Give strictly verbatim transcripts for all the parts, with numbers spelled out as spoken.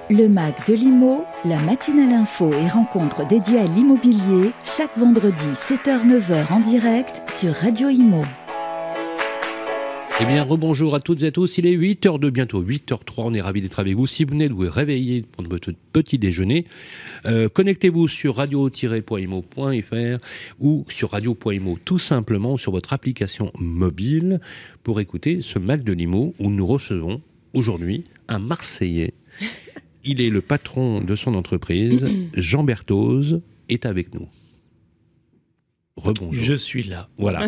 Le M A C de l'I M O, la matinale info et rencontre dédiée à l'immobilier, chaque vendredi sept heures neuf heures en direct sur Radio I M O. Eh bien, rebonjour à toutes et à tous. Il est huit heures deux, bientôt huit heures trois. On est ravis d'être avec vous. Si vous venez de vous réveiller pour votre petit déjeuner, euh, connectez-vous sur radio tiret imo point f r ou sur radio point imo tout simplement, sur votre application mobile pour écouter ce M A C de l'I M O où nous recevons aujourd'hui un Marseillais. Il est le patron de son entreprise. Jean Berthoz est avec nous. Rebonjour. Je suis là. Voilà.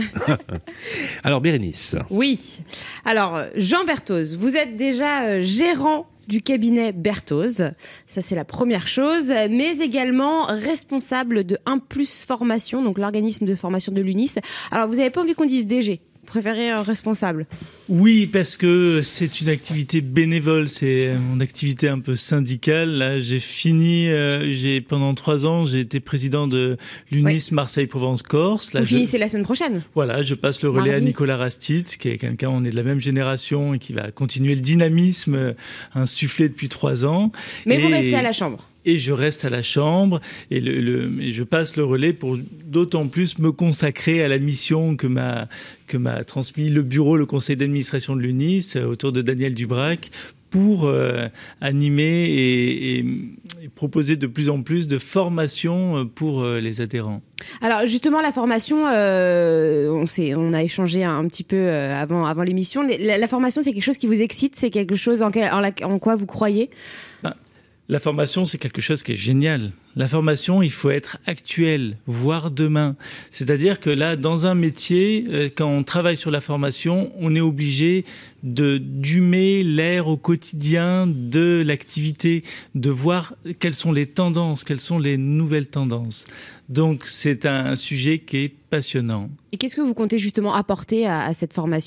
Alors, Bérénice. Oui. Alors, Jean Berthoz, vous êtes déjà euh, gérant du cabinet Berthoz. Ça, c'est la première chose. Mais également responsable de un plus Formation, donc l'organisme de formation de l'U N I S. Alors, vous n'avez pas envie qu'on dise D G ? Vous préférez euh, responsable ? Oui, parce que c'est une activité bénévole, c'est mon activité un peu syndicale. Là, j'ai fini, euh, j'ai pendant trois ans, j'ai été président de l'U N I S oui. Marseille-Provence-Corse. Là, Vous je, finissez la semaine prochaine. Voilà, je passe le relais Mardi. à Nicolas Rastit, qui est quelqu'un, on est de la même génération et qui va continuer le dynamisme insufflé depuis trois ans. Mais et... vous restez à la Chambre. Et je reste à la Chambre et, le, le, et je passe le relais pour d'autant plus me consacrer à la mission que m'a, que m'a transmis le bureau, le conseil d'administration de l'U N I S autour de Daniel Dubrac pour euh, animer et, et, et proposer de plus en plus de formations pour euh, les adhérents. Alors justement, la formation, euh, on, s'est, on a échangé un, un petit peu euh, avant, avant l'émission. La, la formation, c'est quelque chose qui vous excite ? C'est quelque chose en, quel, en, la, en quoi vous croyez ? ben, La formation, c'est quelque chose qui est génial. La formation, il faut être actuel, voire demain. C'est-à-dire que là, dans un métier, quand on travaille sur la formation, on est obligé de d'humer l'air au quotidien de l'activité, de voir quelles sont les tendances, quelles sont les nouvelles tendances. Donc, c'est un sujet qui est passionnant. Et qu'est-ce que vous comptez justement apporter à, à cette formation ?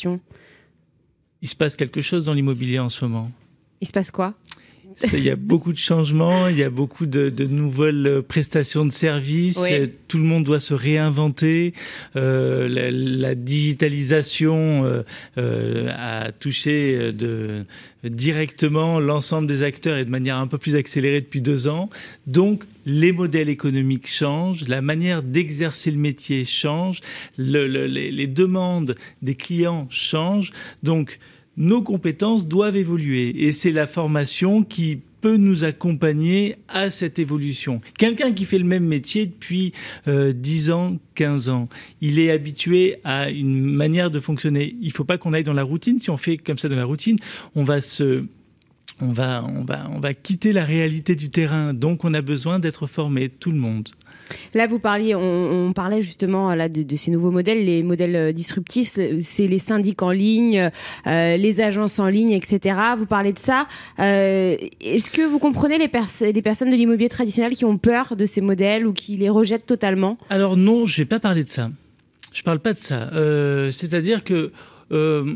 Il se passe quelque chose dans l'immobilier en ce moment. Il se passe quoi ? Il y a beaucoup de changements, il y a beaucoup de, de nouvelles prestations de services, oui. Tout le monde doit se réinventer, euh, la, la digitalisation euh, euh, a touché de, directement l'ensemble des acteurs et de manière un peu plus accélérée depuis deux ans. Donc, les modèles économiques changent, la manière d'exercer le métier change, le, le, les, les demandes des clients changent. Donc, nos compétences doivent évoluer et c'est la formation qui peut nous accompagner à cette évolution. Quelqu'un qui fait le même métier depuis euh, dix ans, quinze ans, il est habitué à une manière de fonctionner. Il ne faut pas qu'on aille dans la routine. Si on fait comme ça dans la routine, on va se... On va, on, va, on va quitter la réalité du terrain. Donc, on a besoin d'être formé, tout le monde. Là, vous parliez, on, on parlait justement là, de, de ces nouveaux modèles, les modèles disruptifs, c'est les syndics en ligne, euh, les agences en ligne, et cetera. Vous parlez de ça. Euh, est-ce que vous comprenez les, pers- les personnes de l'immobilier traditionnel qui ont peur de ces modèles ou qui les rejettent totalement ? Alors non, je ne vais pas parler de ça. Je ne parle pas de ça. Euh, c'est-à-dire que euh,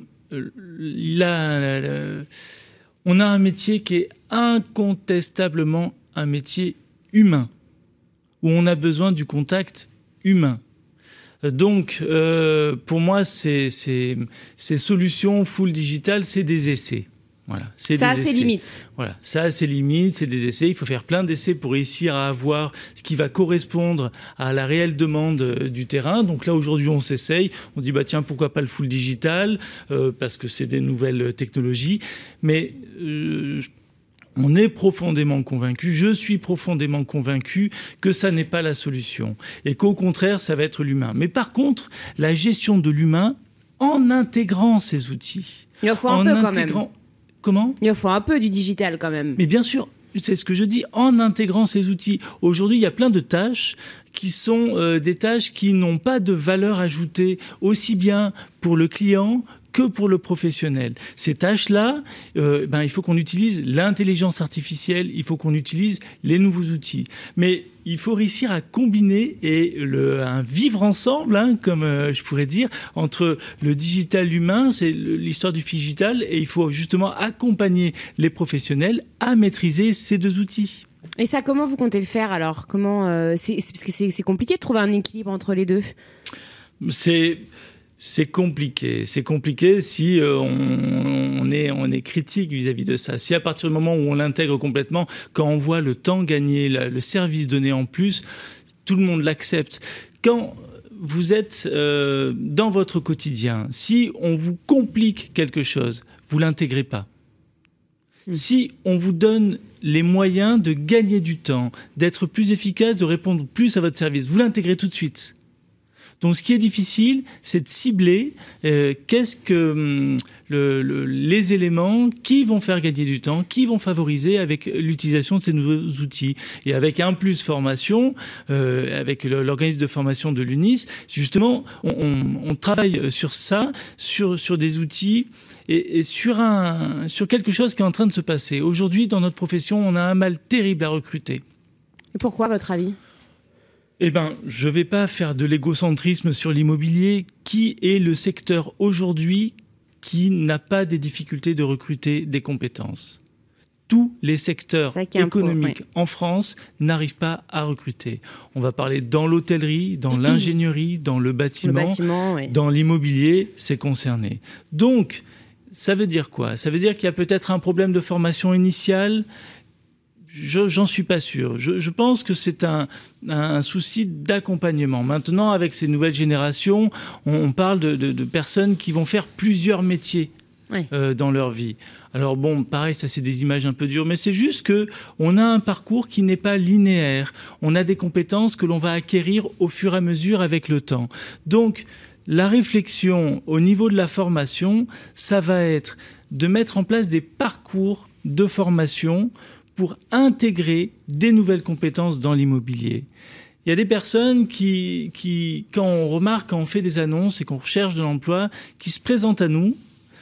la... la, la on a un métier qui est incontestablement un métier humain, où on a besoin du contact humain. Donc, euh, pour moi, ces, ces, ces solutions full digital, c'est des essais. Voilà, c'est ça des a essais. ses limites. Voilà, ça a ses limites, c'est des essais. Il faut faire plein d'essais pour réussir à avoir ce qui va correspondre à la réelle demande du terrain. Donc là, aujourd'hui, on s'essaye. On dit, bah tiens, pourquoi pas le full digital euh, parce que c'est des nouvelles technologies. Mais euh, on est profondément convaincu, je suis profondément convaincu que ça n'est pas la solution. Et qu'au contraire, ça va être l'humain. Mais par contre, la gestion de l'humain en intégrant ces outils. Il en faut un en peu intégrant... quand même. Comment ? Il faut un peu du digital quand même. Mais bien sûr, c'est ce que je dis, en intégrant ces outils. Aujourd'hui, il y a plein de tâches qui sont euh, des tâches qui n'ont pas de valeur ajoutée, aussi bien pour le client que pour le professionnel. Ces tâches-là, euh, ben, il faut qu'on utilise l'intelligence artificielle, il faut qu'on utilise les nouveaux outils. Mais il faut réussir à combiner et le, un vivre ensemble, hein, comme euh, je pourrais dire, entre le digital humain, c'est l'histoire du digital, et il faut justement accompagner les professionnels à maîtriser ces deux outils. Et ça, comment vous comptez le faire alors ? Comment euh, c'est, c'est parce que c'est, c'est compliqué de trouver un équilibre entre les deux. C'est C'est compliqué. C'est compliqué si euh, on, on, est, on est critique vis-à-vis de ça. Si à partir du moment où on l'intègre complètement, quand on voit le temps gagné, la, le service donné en plus, tout le monde l'accepte. Quand vous êtes euh, dans votre quotidien, si on vous complique quelque chose, vous l'intégrez pas. Mmh. Si on vous donne les moyens de gagner du temps, d'être plus efficace, de répondre plus à votre service, vous l'intégrez tout de suite. Donc, ce qui est difficile, c'est de cibler euh, qu'est-ce que hum, le, le, les éléments qui vont faire gagner du temps, qui vont favoriser avec l'utilisation de ces nouveaux outils. Et avec un plus formation, euh, avec le, l'organisme de formation de l'U N I S, justement, on, on, on travaille sur ça, sur, sur des outils et, et sur, un, sur quelque chose qui est en train de se passer. Aujourd'hui, dans notre profession, on a un mal terrible à recruter. Et pourquoi, à votre avis ? Eh bien, je ne vais pas faire de l'égocentrisme sur l'immobilier. Qui est le secteur aujourd'hui qui n'a pas des difficultés de recruter des compétences ? Tous les secteurs économiques point, ouais. en France n'arrivent pas à recruter. On va parler dans l'hôtellerie, dans l'ingénierie, dans le bâtiment, le bâtiment ouais. dans l'immobilier, c'est concerné. Donc, ça veut dire quoi ? Ça veut dire qu'il y a peut-être un problème de formation initiale. Je, j'en suis pas sûr. Je, je pense que c'est un, un souci d'accompagnement. Maintenant, avec ces nouvelles générations, on, on parle de, de, de personnes qui vont faire plusieurs métiers oui. euh, dans leur vie. Alors bon, pareil, ça c'est des images un peu dures, mais c'est juste que on a un parcours qui n'est pas linéaire. On a des compétences que l'on va acquérir au fur et à mesure avec le temps. Donc, la réflexion au niveau de la formation, ça va être de mettre en place des parcours de formation pour intégrer des nouvelles compétences dans l'immobilier. Il y a des personnes qui, qui, quand on remarque, quand on fait des annonces et qu'on recherche de l'emploi, qui se présentent à nous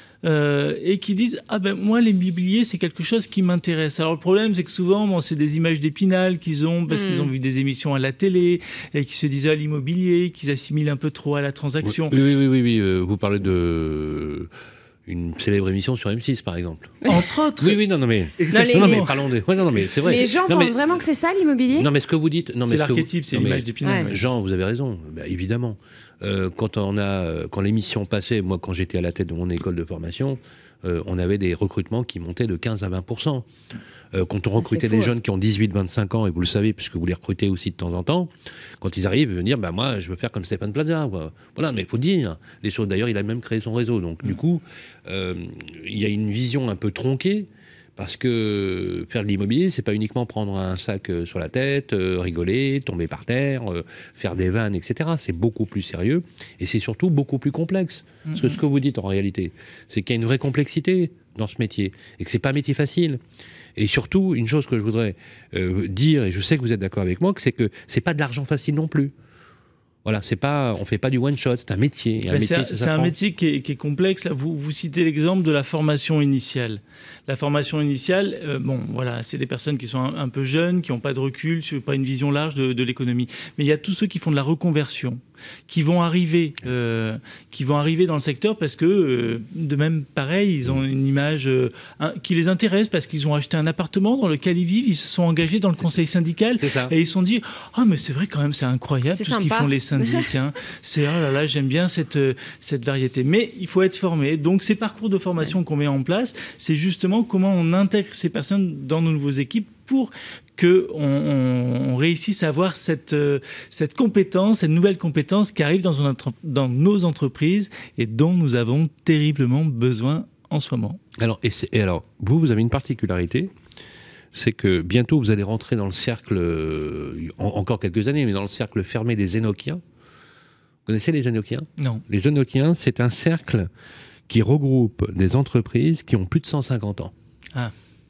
euh, et qui disent « Ah ben moi, l'immobilier, c'est quelque chose qui m'intéresse ». Alors le problème, c'est que souvent, bon, c'est des images d'Épinal qu'ils ont parce mmh. qu'ils ont vu des émissions à la télé et qui se disent « Ah, l'immobilier », qu'ils assimilent un peu trop à la transaction. Oui, oui, oui, oui, oui. Euh, vous parlez de... une célèbre émission sur M six, par exemple. Entre autres. Oui, oui, non, non, mais. Exactement. Non, mais parlons de. Ouais, non, non, mais c'est vrai. Les gens non, pensent mais... vraiment que c'est ça, l'immobilier ? Non, mais ce que vous dites. Non, mais c'est ce l'archétype, vous... c'est non, l'image mais... d'Épinal. Ouais. Jean, vous avez raison. Bah, évidemment. Euh, quand on a, quand l'émission passait, moi, quand j'étais à la tête de mon école de formation, euh, on avait des recrutements qui montaient de quinze à vingt pour cent. Euh, quand on recrutait des jeunes qui ont dix-huit à vingt-cinq ans, et vous le savez, puisque vous les recrutez aussi de temps en temps, quand ils arrivent, ils vont dire, bah, moi, je veux faire comme Stéphane Plaza. Quoi. Voilà, mais il faut dire les choses. D'ailleurs, il a même créé son réseau. Donc, mmh. du coup, euh, il y a une vision un peu tronquée, parce que faire de l'immobilier, c'est pas uniquement prendre un sac sur la tête, euh, rigoler, tomber par terre, euh, faire des vannes, et cetera. C'est beaucoup plus sérieux, et c'est surtout beaucoup plus complexe. Mmh. Parce que ce que vous dites, en réalité, c'est qu'il y a une vraie complexité dans ce métier, et que c'est pas un métier facile. Et surtout, une chose que je voudrais euh, dire, et je sais que vous êtes d'accord avec moi, c'est que c'est pas de l'argent facile non plus. Voilà, c'est pas, on fait pas du one shot, c'est un métier. Un métier c'est, un, c'est un métier qui est, qui est complexe. Là, vous, vous citez l'exemple de la formation initiale. La formation initiale, euh, bon, voilà, c'est des personnes qui sont un, un peu jeunes, qui n'ont pas de recul, pas une vision large de, de l'économie. Mais il y a tous ceux qui font de la reconversion, qui vont arriver, euh, qui vont arriver dans le secteur parce que, euh, de même, pareil, ils ont une image euh, un, qui les intéresse parce qu'ils ont acheté un appartement dans lequel ils vivent, ils se sont engagés dans le conseil syndical et ils se sont dit, ah, oh, mais c'est vrai quand même, c'est incroyable c'est tout sympa. Ce qu'ils font les syndics. Hein. C'est oh là là, j'aime bien cette cette variété. Mais il faut être formé. Donc ces parcours de formation qu'on met en place, c'est justement comment on intègre ces personnes dans nos nouvelles équipes pour que on, on, on réussisse à avoir cette euh, cette compétence, cette nouvelle compétence qui arrive dans, une, dans nos entreprises et dont nous avons terriblement besoin en ce moment. Alors et, c'est, et alors vous vous avez une particularité. C'est que bientôt vous allez rentrer dans le cercle, euh, en, encore quelques années, mais dans le cercle fermé des Énochiens. Vous connaissez les Énochiens ? Non. Les Énochiens, c'est un cercle qui regroupe des entreprises qui ont plus de cent cinquante ans. Ah.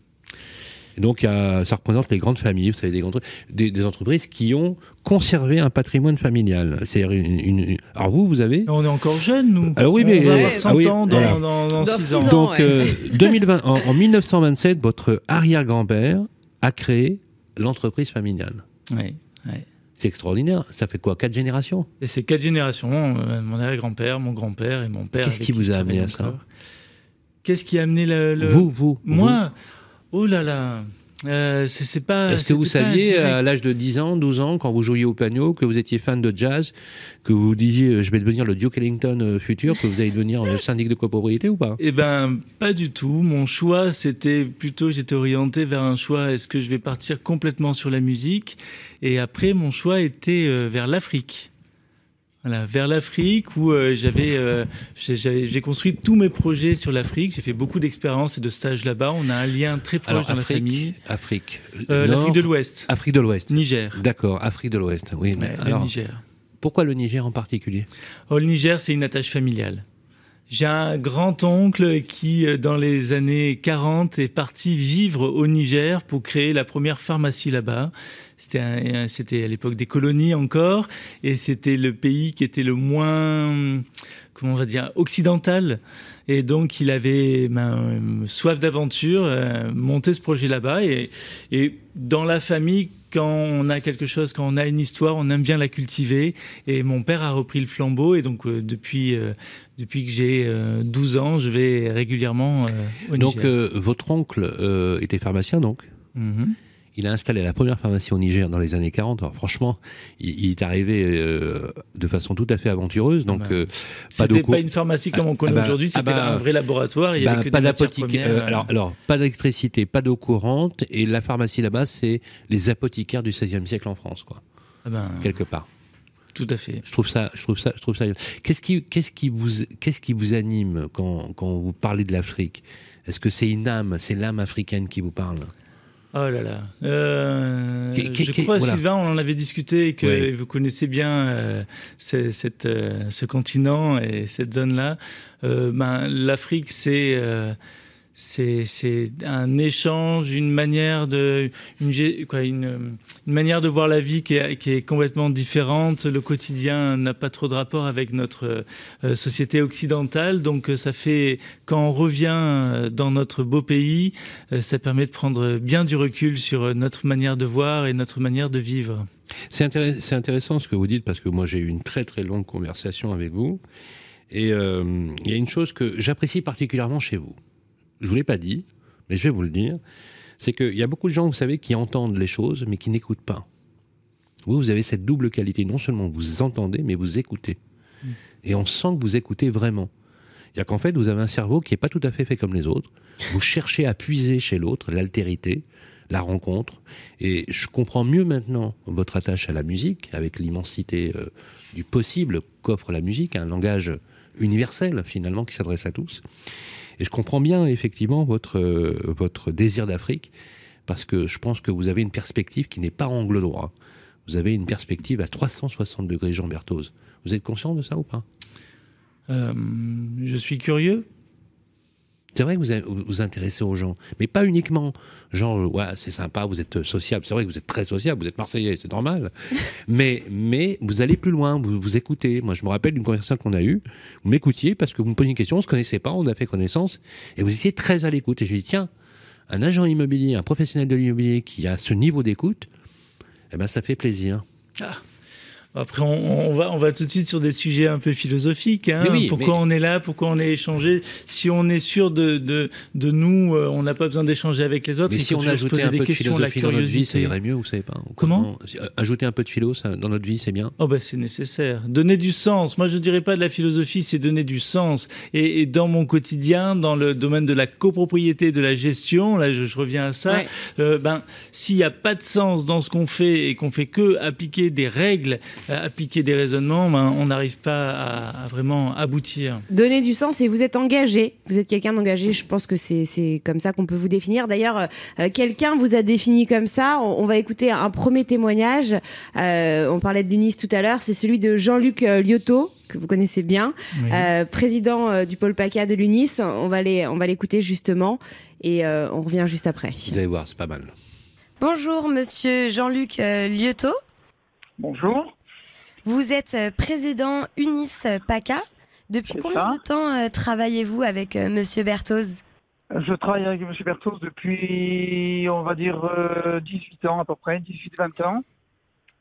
Et donc, il y a, ça représente les grandes familles, vous savez, des, grandes, des, des entreprises qui ont conservé un patrimoine familial. C'est-à-dire une, une, alors vous, vous avez... On est encore jeunes, nous. Alors oui, mais... On va avoir cent ah oui, ans dans, voilà. dans, dans, dans six ans. Donc, ouais. euh, deux mille vingt, en, en mille neuf cent vingt-sept, votre arrière-grand-père a créé l'entreprise familiale. Oui, oui. C'est extraordinaire. Ça fait quoi, quatre générations ? Et c'est quatre générations. Euh, mon arrière-grand-père, mon grand-père et mon père. Qu'est-ce qui vous a amené à ça ? Qu'est-ce qui a amené le... le... Vous, vous. Moi vous. Oh là là. Euh, c'est, c'est pas, Est-ce que vous saviez, à l'âge de dix ans, douze ans, quand vous jouiez au piano, que vous étiez fan de jazz, que vous disiez « je vais devenir le Duke Ellington futur », que vous allez devenir le syndic de copropriété ou pas ? Eh ben, pas du tout. Mon choix, c'était plutôt, j'étais orienté vers un choix, est-ce que je vais partir complètement sur la musique ? Et après, mon choix était euh, vers l'Afrique. Voilà, vers l'Afrique où euh, j'avais, euh, j'avais, j'ai construit tous mes projets sur l'Afrique. J'ai fait beaucoup d'expériences et de stages là-bas. On a un lien très proche Alors, dans Afrique, la famille. Afrique. Euh, Nord, L'Afrique de l'Ouest. Afrique de l'Ouest. Niger. D'accord, Afrique de l'Ouest. Oui, mais Ouais, alors, le Niger. Pourquoi le Niger en particulier ? Oh, le Niger, c'est une attache familiale. J'ai un grand-oncle qui, dans les années quarante, est parti vivre au Niger pour créer la première pharmacie là-bas. C'était, un, c'était à l'époque des colonies encore, et c'était le pays qui était le moins, comment on va dire, occidental. Et donc, il avait ben, soif d'aventure, euh, monté ce projet là-bas. Et, et dans la famille, quand on a quelque chose, quand on a une histoire, on aime bien la cultiver. Et mon père a repris le flambeau. Et donc, euh, depuis, euh, depuis que j'ai euh, douze ans, je vais régulièrement euh, au donc, Niger. Donc, euh, votre oncle euh, était pharmacien, donc mm-hmm. Il a installé la première pharmacie au Niger dans les années quarante. Alors, franchement, il, il est arrivé euh, de façon tout à fait aventureuse. Donc, bah, euh, pas c'était de pas une pharmacie comme on connaît ah bah, aujourd'hui, c'était ah bah, un vrai laboratoire. Il y bah, avait que pas des matières d'apothicaire. premières. Euh, alors, alors, pas d'électricité, pas d'eau courante, et la pharmacie là-bas, c'est les apothicaires du seizième siècle en France, quoi. Ah ben, quelque part. Tout à fait. Je trouve ça, je trouve ça, je trouve ça. Qu'est-ce qui, qu'est-ce qui vous, qu'est-ce qui vous anime quand, quand vous parlez de l'Afrique ? Est-ce que c'est une âme, c'est l'âme africaine qui vous parle ? Oh là là. Euh, qu'est, qu'est, je crois, voilà. Sylvain, on en avait discuté et que oui. vous connaissez bien euh, c'est, cette, euh, ce continent et cette zone-là. Euh, ben, l'Afrique, c'est, euh, c'est, c'est un échange, une manière de, une, quoi, une, une manière de voir la vie qui est, qui est complètement différente. Le quotidien n'a pas trop de rapport avec notre euh, société occidentale. Donc, ça fait, quand on revient dans notre beau pays, euh, ça permet de prendre bien du recul sur notre manière de voir et notre manière de vivre. C'est, intéress- c'est intéressant ce que vous dites parce que moi, j'ai eu une très très longue conversation avec vous. Et euh, il y a une chose que j'apprécie particulièrement chez vous. Je ne vous l'ai pas dit, mais je vais vous le dire, c'est qu'il y a beaucoup de gens, vous savez, qui entendent les choses, mais qui n'écoutent pas. Vous, vous avez cette double qualité. Non seulement vous entendez, mais vous écoutez. Mmh. Et on sent que vous écoutez vraiment. C'est-à-dire qu'en fait, vous avez un cerveau qui n'est pas tout à fait fait comme les autres. Vous cherchez à puiser chez l'autre l'altérité, la rencontre. Et je comprends mieux maintenant votre attache à la musique, avec l'immensité euh, du possible qu'offre la musique, un langage universel, finalement, qui s'adresse à tous. Et je comprends bien, effectivement, votre, euh, votre désir d'Afrique, parce que je pense que vous avez une perspective qui n'est pas angle droit. Vous avez une perspective à trois cent soixante degrés, Jean Berthoz. Vous êtes conscient de ça ou pas ? euh, Je suis curieux. C'est vrai que vous vous intéressez aux gens, mais pas uniquement genre, ouais, c'est sympa, vous êtes sociable. C'est vrai que vous êtes très sociable, vous êtes Marseillais, c'est normal. mais, mais vous allez plus loin, vous, vous écoutez. Moi, je me rappelle d'une conversation qu'on a eue. Vous m'écoutiez parce que vous me posiez une question, on ne se connaissait pas, on a fait connaissance, et vous étiez très à l'écoute. Et je lui ai dit, tiens, un agent immobilier, un professionnel de l'immobilier qui a ce niveau d'écoute, eh ben, ça fait plaisir. Ah. Après, on, on, va, on va tout de suite sur des sujets un peu philosophiques. Hein. Oui, pourquoi mais... on est là, pourquoi on est échangé. Si on est sûr de, de, de nous, euh, on n'a pas besoin d'échanger avec les autres. Mais il si faut on ajoutait un des peu de questions, philosophie dans notre vie, ça irait mieux, vous savez pas. Comment ? Ajouter un peu de philo ça, dans notre vie, c'est bien. Oh ben, c'est nécessaire. Donner du sens. Moi, je dirais pas de la philosophie, c'est donner du sens. Et, et dans mon quotidien, dans le domaine de la copropriété, de la gestion, là, je, je reviens à ça. Ouais. Euh, ben, s'il n'y a pas de sens dans ce qu'on fait et qu'on fait que appliquer des règles, appliquer des raisonnements, ben, on n'arrive pas à, à vraiment aboutir. Donner du sens, et vous êtes engagé. Vous êtes quelqu'un d'engagé. Je pense que c'est, c'est comme ça qu'on peut vous définir. D'ailleurs, euh, quelqu'un vous a défini comme ça. On, on va écouter un premier témoignage. Euh, on parlait de l'Unis tout à l'heure. C'est celui de Jean-Luc euh, Liotto, que vous connaissez bien, oui. euh, président euh, du pôle PACA de l'Unis. On va les, on va l'écouter justement, et euh, on revient juste après. Vous allez voir, c'est pas mal. Bonjour, monsieur Jean-Luc euh, Liotto. Bonjour. Vous êtes président Unis PACA. Depuis C'est combien ça. de temps euh, travaillez-vous avec euh, monsieur Berthoz ? Je travaille avec M. Berthoz depuis, on va dire, euh, dix-huit ans à peu près, dix-huit vingt ans.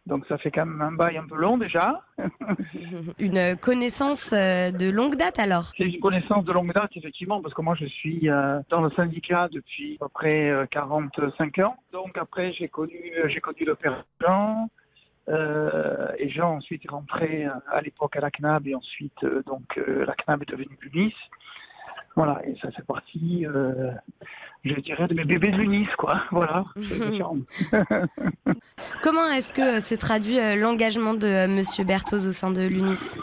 Donc ça fait quand même un bail un peu long déjà. Une connaissance de longue date alors? C'est une connaissance de longue date effectivement, parce que moi je suis dans le syndicat depuis à peu près quarante-cinq ans. Donc après j'ai connu, j'ai connu le père Jean, euh, et Jean ensuite est rentré à l'époque à la C N A B et ensuite donc la C N A B est devenue l'UNIS. Voilà, et ça fait partie, euh, je dirais, de mes bébés de l'UNIS, quoi. Voilà. Comment est-ce que se traduit l'engagement de Monsieur Berthoz au sein de l'UNIS?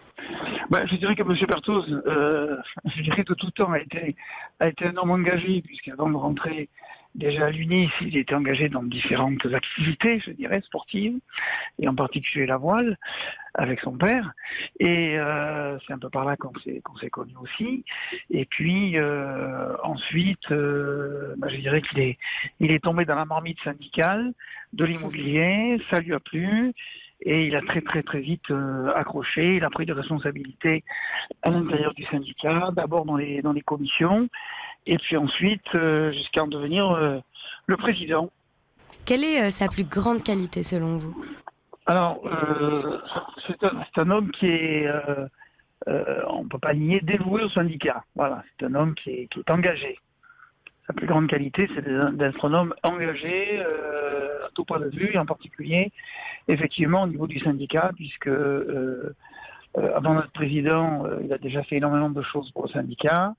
Ben, je dirais que M. Berthoz, euh, je dirais de tout temps, a été, a été un homme engagé, puisqu'avant de rentrer déjà à l'UNIS, il était engagé dans différentes activités, je dirais, sportives, et en particulier la voile, avec son père. Et euh, c'est un peu par là qu'on s'est, qu'on s'est connus aussi. Et puis, euh, ensuite, euh, ben, je dirais qu'il est, il est tombé dans la marmite syndicale de l'immobilier, ça lui a plu. Et il a très très très vite euh, accroché, il a pris des responsabilités à l'intérieur du syndicat, d'abord dans les dans les commissions, et puis ensuite euh, jusqu'à en devenir euh, le président. Quelle est euh, sa plus grande qualité selon vous? Alors, euh, c'est, un, c'est un homme qui est, euh, euh, on ne peut pas nier, dévoué au syndicat. Voilà, c'est un homme qui est, qui est engagé. Sa plus grande qualité, c'est d'être un homme engagé euh, à tout point de vue, et en particulier, effectivement, au niveau du syndicat, puisque euh, euh, avant d'être président, euh, il a déjà fait énormément de choses pour le syndicat.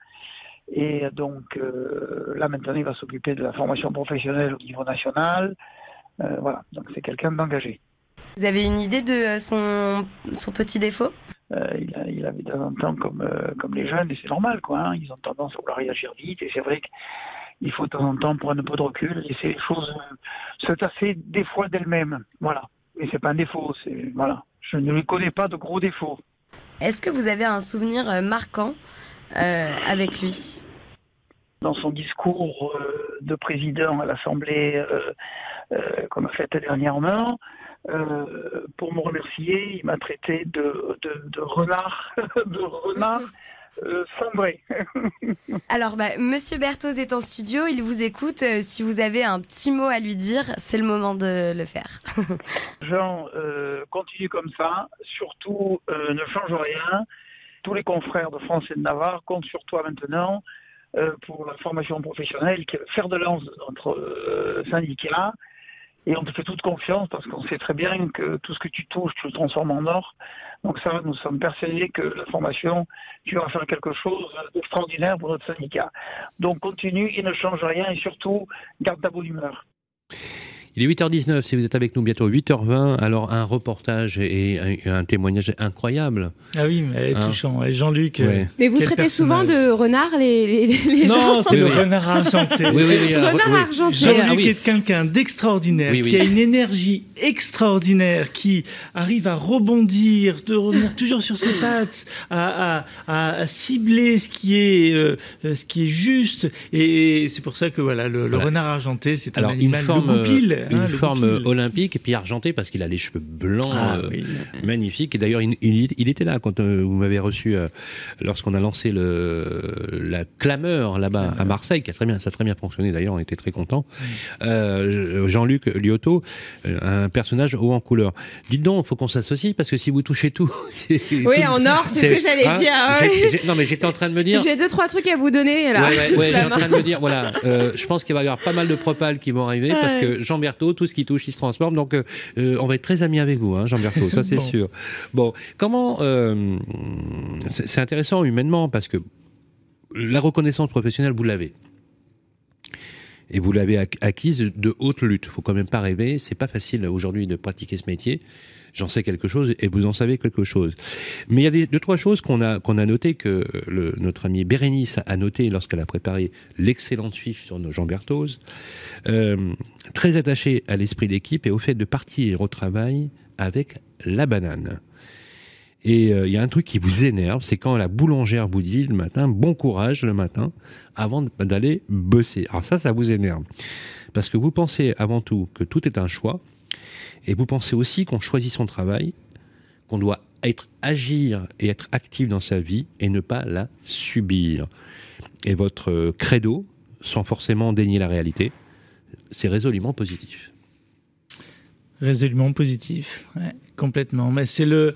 Et donc, euh, là, maintenant, il va s'occuper de la formation professionnelle au niveau national. Euh, voilà, donc c'est quelqu'un d'engagé. Vous avez une idée de son, son petit défaut? euh, il, a, il avait de temps en temps, comme, euh, comme les jeunes, et c'est normal, quoi. Hein, ils ont tendance à vouloir réagir vite, et c'est vrai qu'il faut de temps en temps prendre un peu de recul, laisser les choses se tasser des fois d'elles-mêmes. Voilà. Mais c'est pas un défaut, c'est, voilà. Je ne lui connais pas de gros défauts. Est-ce que vous avez un souvenir marquant euh, avec lui? Dans son discours euh, de président à l'Assemblée euh, euh, qu'on a fait dernièrement, euh, pour me remercier, il m'a traité de, de, de renard, de renard euh, cendré. Alors, bah, Monsieur Berthoz est en studio, il vous écoute. Euh, si vous avez un petit mot à lui dire, c'est le moment de le faire. Jean, euh, continue comme ça. Surtout, euh, ne change rien. Tous les confrères de France et de Navarre comptent sur toi maintenant euh, pour la formation professionnelle, qui est le fer de lance de notre euh, syndicat. Et on te fait toute confiance parce qu'on sait très bien que tout ce que tu touches, tu le transformes en or. Donc ça, nous sommes persuadés que la formation, tu vas faire quelque chose d'extraordinaire pour notre syndicat. Donc continue et ne change rien et surtout, garde ta bonne humeur. Il est huit heures dix-neuf, si vous êtes avec nous bientôt huit heures vingt, alors un reportage et un, un témoignage incroyable. Ah oui, mais hein touchant. Et Jean-Luc... Ouais. Mais vous traitez personnage. souvent de renard les, les, les non, gens. Non, c'est oui, le oui. renard argenté. Oui, oui, oui, le renard oui. argenté. Jean-Luc ah, oui. est quelqu'un d'extraordinaire, oui, oui. qui a une énergie extraordinaire, qui arrive à rebondir, de revenir toujours sur ses pattes, à, à, à cibler ce qui est, euh, ce qui est juste. Et c'est pour ça que voilà, le, voilà. le renard argenté, c'est un alors, animal, une forme, le goupil. Une hein, forme le goupil. olympique et puis argenté parce qu'il a les cheveux blancs, ah, euh, oui. magnifiques. Et d'ailleurs, il, il, il était là quand euh, vous m'avez reçu euh, lorsqu'on a lancé le, la clameur là-bas à Marseille, qui a très bien, ça a très bien fonctionné. D'ailleurs, on était très contents. Euh, Jean-Luc Liotto, un personnage haut en couleur. Dites donc, il faut qu'on s'associe parce que si vous touchez tout, oui, en or, c'est, c'est ce que j'allais hein, dire. J'ai, j'ai, non, mais j'étais en train de me dire. J'ai deux trois trucs à vous donner là. Ouais, ouais, ouais j'ai en train de me dire. Voilà, euh, je pense qu'il va y avoir pas mal de propales qui vont arriver ouais. parce que Jean Berthaud, tout ce qui touche, il se transforme. Donc, euh, on va être très amis avec vous, hein, Jean Berthaud, ça c'est bon. sûr. Bon, comment euh, c'est, c'est intéressant humainement parce que la reconnaissance professionnelle, vous l'avez. Et vous l'avez acquise de haute lutte. Faut quand même pas rêver. C'est pas facile aujourd'hui de pratiquer ce métier. J'en sais quelque chose et vous en savez quelque chose. Mais il y a des, deux, trois choses qu'on a, qu'on a notées, que le, notre amie Bérénice a noté lorsqu'elle a préparé l'excellente fiche sur nos Jean Berthoz. Euh, très attaché à l'esprit d'équipe et au fait de partir au travail avec la banane. Et il euh, y a un truc qui vous énerve, c'est quand la boulangère vous dit le matin, bon courage le matin, avant d'aller bosser. Alors ça, ça vous énerve. Parce que vous pensez avant tout que tout est un choix, et vous pensez aussi qu'on choisit son travail, qu'on doit être, agir et être actif dans sa vie, et ne pas la subir. Et votre credo, sans forcément dénier la réalité, c'est résolument positif. Résolument positif, ouais, complètement. Mais c'est le...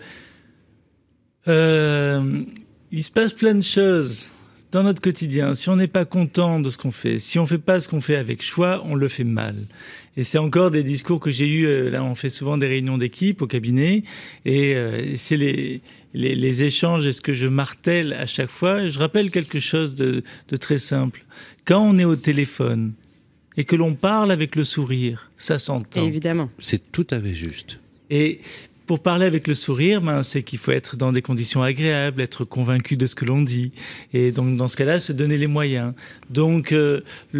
Euh, il se passe plein de choses dans notre quotidien. Si on n'est pas content de ce qu'on fait, si on ne fait pas ce qu'on fait avec choix, on le fait mal. Et c'est encore des discours que j'ai eus, là on fait souvent des réunions d'équipe au cabinet, et euh, c'est les, les, les échanges et ce que je martèle à chaque fois. Je rappelle quelque chose de, de très simple. Quand on est au téléphone, et que l'on parle avec le sourire, ça s'entend. Évidemment. C'est tout à fait juste. Et pour parler avec le sourire, ben, c'est qu'il faut être dans des conditions agréables, être convaincu de ce que l'on dit. Et donc, dans ce cas-là, se donner les moyens. Donc, euh,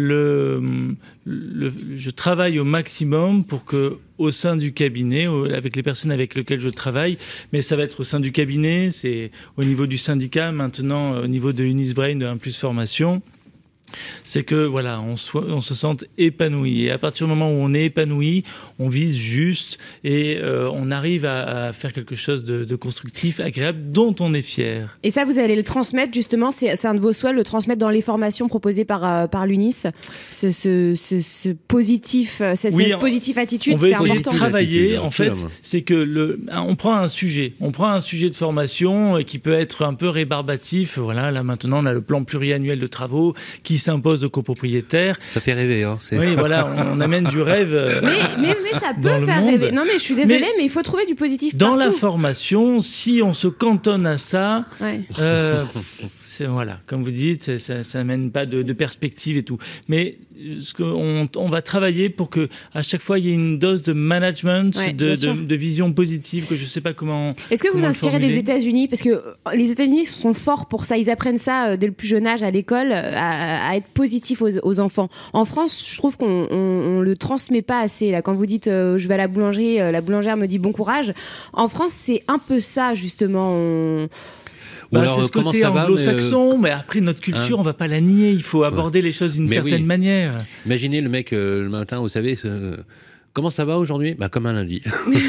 le, le, je travaille au maximum pour que, au sein du cabinet, avec les personnes avec lesquelles je travaille, mais ça va être au sein du cabinet, c'est au niveau du syndicat, maintenant au niveau de Unisbrain, de un plus Formation, c'est que voilà, on, soit, on se sente épanoui. Et à partir du moment où on est épanoui, on vise juste et euh, on arrive à, à faire quelque chose de, de constructif, agréable, dont on est fier. Et ça, vous allez le transmettre justement, c'est, c'est un de vos souhaits, le transmettre dans les formations proposées par, euh, par l'UNIS, ce, ce, ce, ce positif, cette, oui, cette positive attitude, on veut c'est essayer important. de travailler, en fait, c'est que le, on prend un sujet, on prend un sujet de formation qui peut être un peu rébarbatif. Voilà, là maintenant, on a le plan pluriannuel de travaux qui s'impose aux copropriétaires. Ça fait rêver, hein. C'est... Oui, voilà, on, on amène du rêve. Euh, mais, mais, mais ça peut faire monde. rêver. Non, mais je suis désolée, mais, mais il faut trouver du positif dans partout. la formation, si on se cantonne à ça, ouais. euh, c'est, voilà, comme vous dites, c'est, ça, ça n'amène pas de, de perspective et tout. Mais ce qu'on, on va travailler pour que à chaque fois il y ait une dose de management, ouais, de, de, de vision positive que je ne sais pas comment. Est-ce que vous comment inspirez des États-Unis, parce que les États-Unis sont forts pour ça, ils apprennent ça dès le plus jeune âge à l'école, à, à être positif aux, aux enfants. En France, je trouve qu'on on, on le transmet pas assez. Là, quand vous dites euh, je vais à la boulangerie, euh, la boulangère me dit bon courage. En France, c'est un peu ça justement. On... Bah, alors, c'est ce côté anglo-saxon, mais, euh... mais après notre culture, hein, on va pas la nier. Il faut aborder ouais. les choses d'une mais certaine oui. manière. Imaginez le mec euh, le matin, vous savez, ce... comment ça va aujourd'hui ? Bah comme un lundi.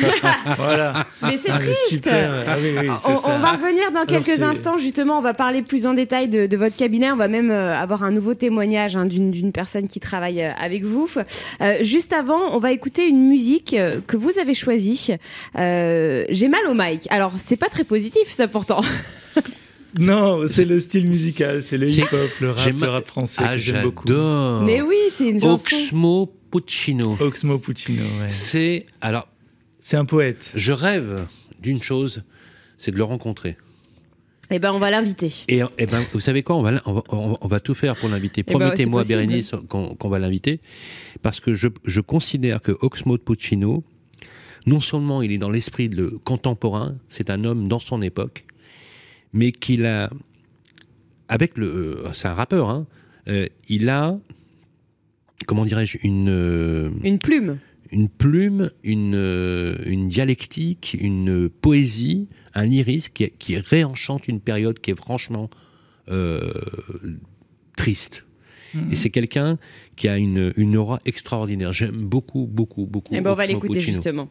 Voilà. Mais c'est ah, triste. Super. Ah, oui, oui, c'est on, ça. on va revenir dans quelques alors, instants. Justement, on va parler plus en détail de, de votre cabinet. On va même euh, avoir un nouveau témoignage hein, d'une, d'une personne qui travaille euh, avec vous. Euh, juste avant, on va écouter une musique euh, que vous avez choisie. Euh, J'ai mal au mic. Alors, c'est pas très positif, ça pourtant. Non, c'est le style musical, c'est le hip-hop, le rap, ma... le rap français ah, que j'aime j'adore. beaucoup. Mais oui, c'est une chanson. Oxmo Puccino. Oxmo Puccino, ouais. C'est alors. C'est un poète. Je rêve d'une chose, c'est de le rencontrer. Eh ben, on va l'inviter. Et, et ben, vous savez quoi, on va, on va, on va tout faire pour l'inviter. Promettez-moi, ben, Bérénice, qu'on, qu'on va l'inviter, parce que je, je considère que Oxmo Puccino, non seulement il est dans l'esprit de le contemporain, c'est un homme dans son époque, mais qu'il a, avec le, euh, c'est un rappeur, hein, euh, il a, comment dirais-je, une euh, une plume, une plume, une euh, une dialectique, une poésie, un lyrisme qui, qui réenchante une période qui est franchement euh, triste. Mmh. Et c'est quelqu'un qui a une une aura extraordinaire. J'aime beaucoup, beaucoup, beaucoup. Et ben on va l'écouter Puccino. Justement.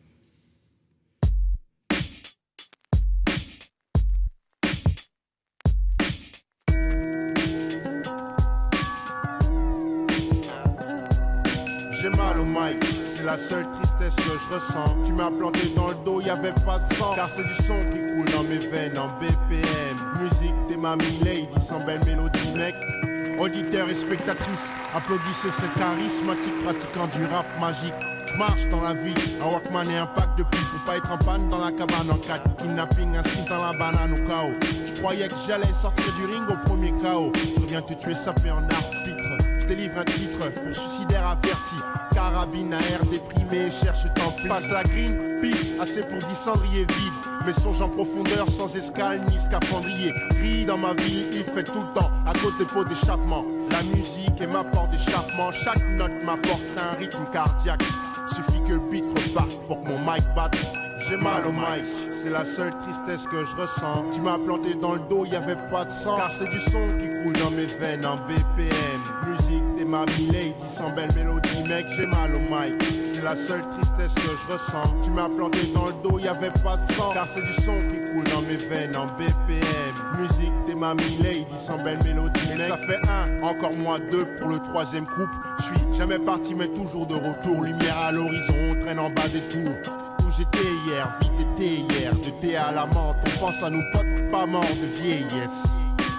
C'est la seule tristesse que je ressens. Tu m'as planté dans le dos, y'avait pas de sang. Car c'est du son qui coule dans mes veines en B P M. Musique des mamies lady, sans belle mélodie mec. Auditeurs et spectatrices, applaudissez ce charismatique pratiquant du rap magique. Je marche dans la ville, un Walkman et un pack de pile pour pas être en panne dans la cabane en quatre. Kidnapping, assise dans la banane au chaos. Je croyais que j'allais sortir du ring au premier chaos. Je reviens te tuer sapé en arbitre. Je délivre un titre pour suicidaire averti. Carabine à air déprimé, cherche tant pis. Passe la green, pisse, assez pour dix cendriers vides. Mes songes en profondeur, sans escale ni scaphandrier. Gris dans ma vie, il fait tout le temps, à cause des pots d'échappement. La musique est ma porte d'échappement, chaque note m'apporte un rythme cardiaque. Suffit que le beat reparte pour que mon mic batte. J'ai mal au mic, c'est la seule tristesse que je ressens. Tu m'as planté dans le dos, y'avait pas de sang. Car c'est du son qui coule dans mes veines en B P M. Musique des ma Milady sans belle mélodie, mec, j'ai mal au mic. C'est la seule tristesse que je ressens. Tu m'as planté dans le dos, y'avait pas de sang. Car c'est du son qui coule dans mes veines en B P M. Musique, t'es ma Milady sans belle mélodie, mec. Ça fait un, encore moins deux pour le troisième couple. Je suis jamais parti mais toujours de retour. Lumière à l'horizon, on traîne en bas des tours. Où j'étais hier, vite été hier. De thé à la menthe, on pense à nos potes pas morts de vieillesse.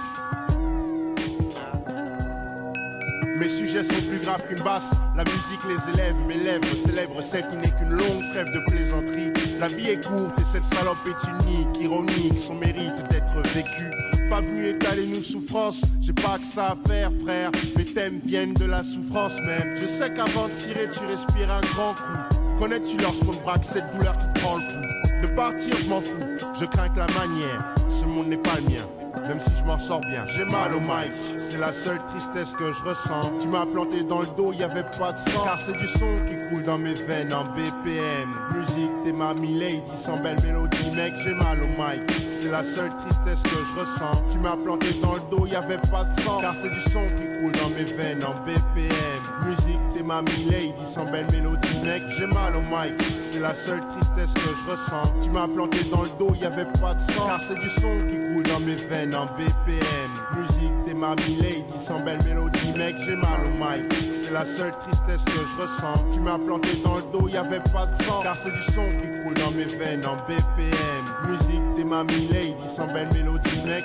Mes sujets sont plus graves qu'une basse. La musique les élève, mes lèvres célèbrent celle qui n'est qu'une longue trêve de plaisanterie. La vie est courte et cette salope est unique, ironique, son mérite d'être vécu. Pas venu étaler nos souffrances, j'ai pas que ça à faire frère. Mes thèmes viennent de la souffrance même. Je sais qu'avant de tirer tu respires un grand coup. Connais-tu lorsqu'on te braque cette douleur qui te prend le pouls? De partir je m'en fous, je crains que la manière. Ce monde n'est pas le mien. Même si je m'en sors bien, j'ai mal au mic. C'est la seule tristesse que je ressens. Tu m'as planté dans le dos, y'avait pas de sang. Car c'est du son qui coule dans mes veines en B P M. Musique, t'es ma Milady sans belle mélodie, mec, j'ai mal au mic. C'est la seule tristesse que je ressens. Tu m'as planté dans le dos, y'avait pas de sang. Car c'est du son qui coule dans mes veines en B P M. Musique, t'es ma Milady sans belle mélodie, mec, j'ai mal au mic. C'est la seule tristesse que je ressens. Tu m'as planté dans le dos, y'avait pas de sang. Car c'est du son qui coule dans mes veines en B P M. Musique, t'es ma Milady sans belle mélodie, mec, j'ai mal au mic. C'est la seule tristesse que je ressens. Tu m'as planté dans le dos, y'avait pas de sang. Car c'est du son qui coule dans mes veines en B P M. Musique, t'es ma Milady sans belle mélodie, mec.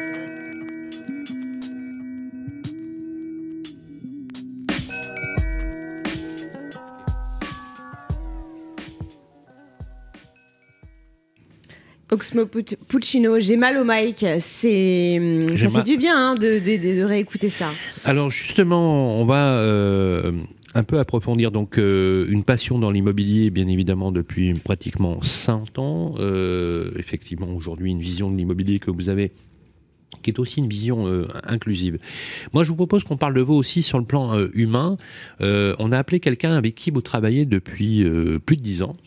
Oxmo Puccino, j'ai mal au mic, c'est ça fait du bien hein, de, de, de réécouter ça. Alors justement, on va euh, un peu approfondir donc euh, une passion dans l'immobilier, bien évidemment depuis pratiquement cent ans. Euh, effectivement, aujourd'hui, une vision de l'immobilier que vous avez, qui est aussi une vision euh, inclusive. Moi, je vous propose qu'on parle de vous aussi sur le plan euh, humain. Euh, on a appelé quelqu'un avec qui vous travaillez depuis euh, plus de dix ans.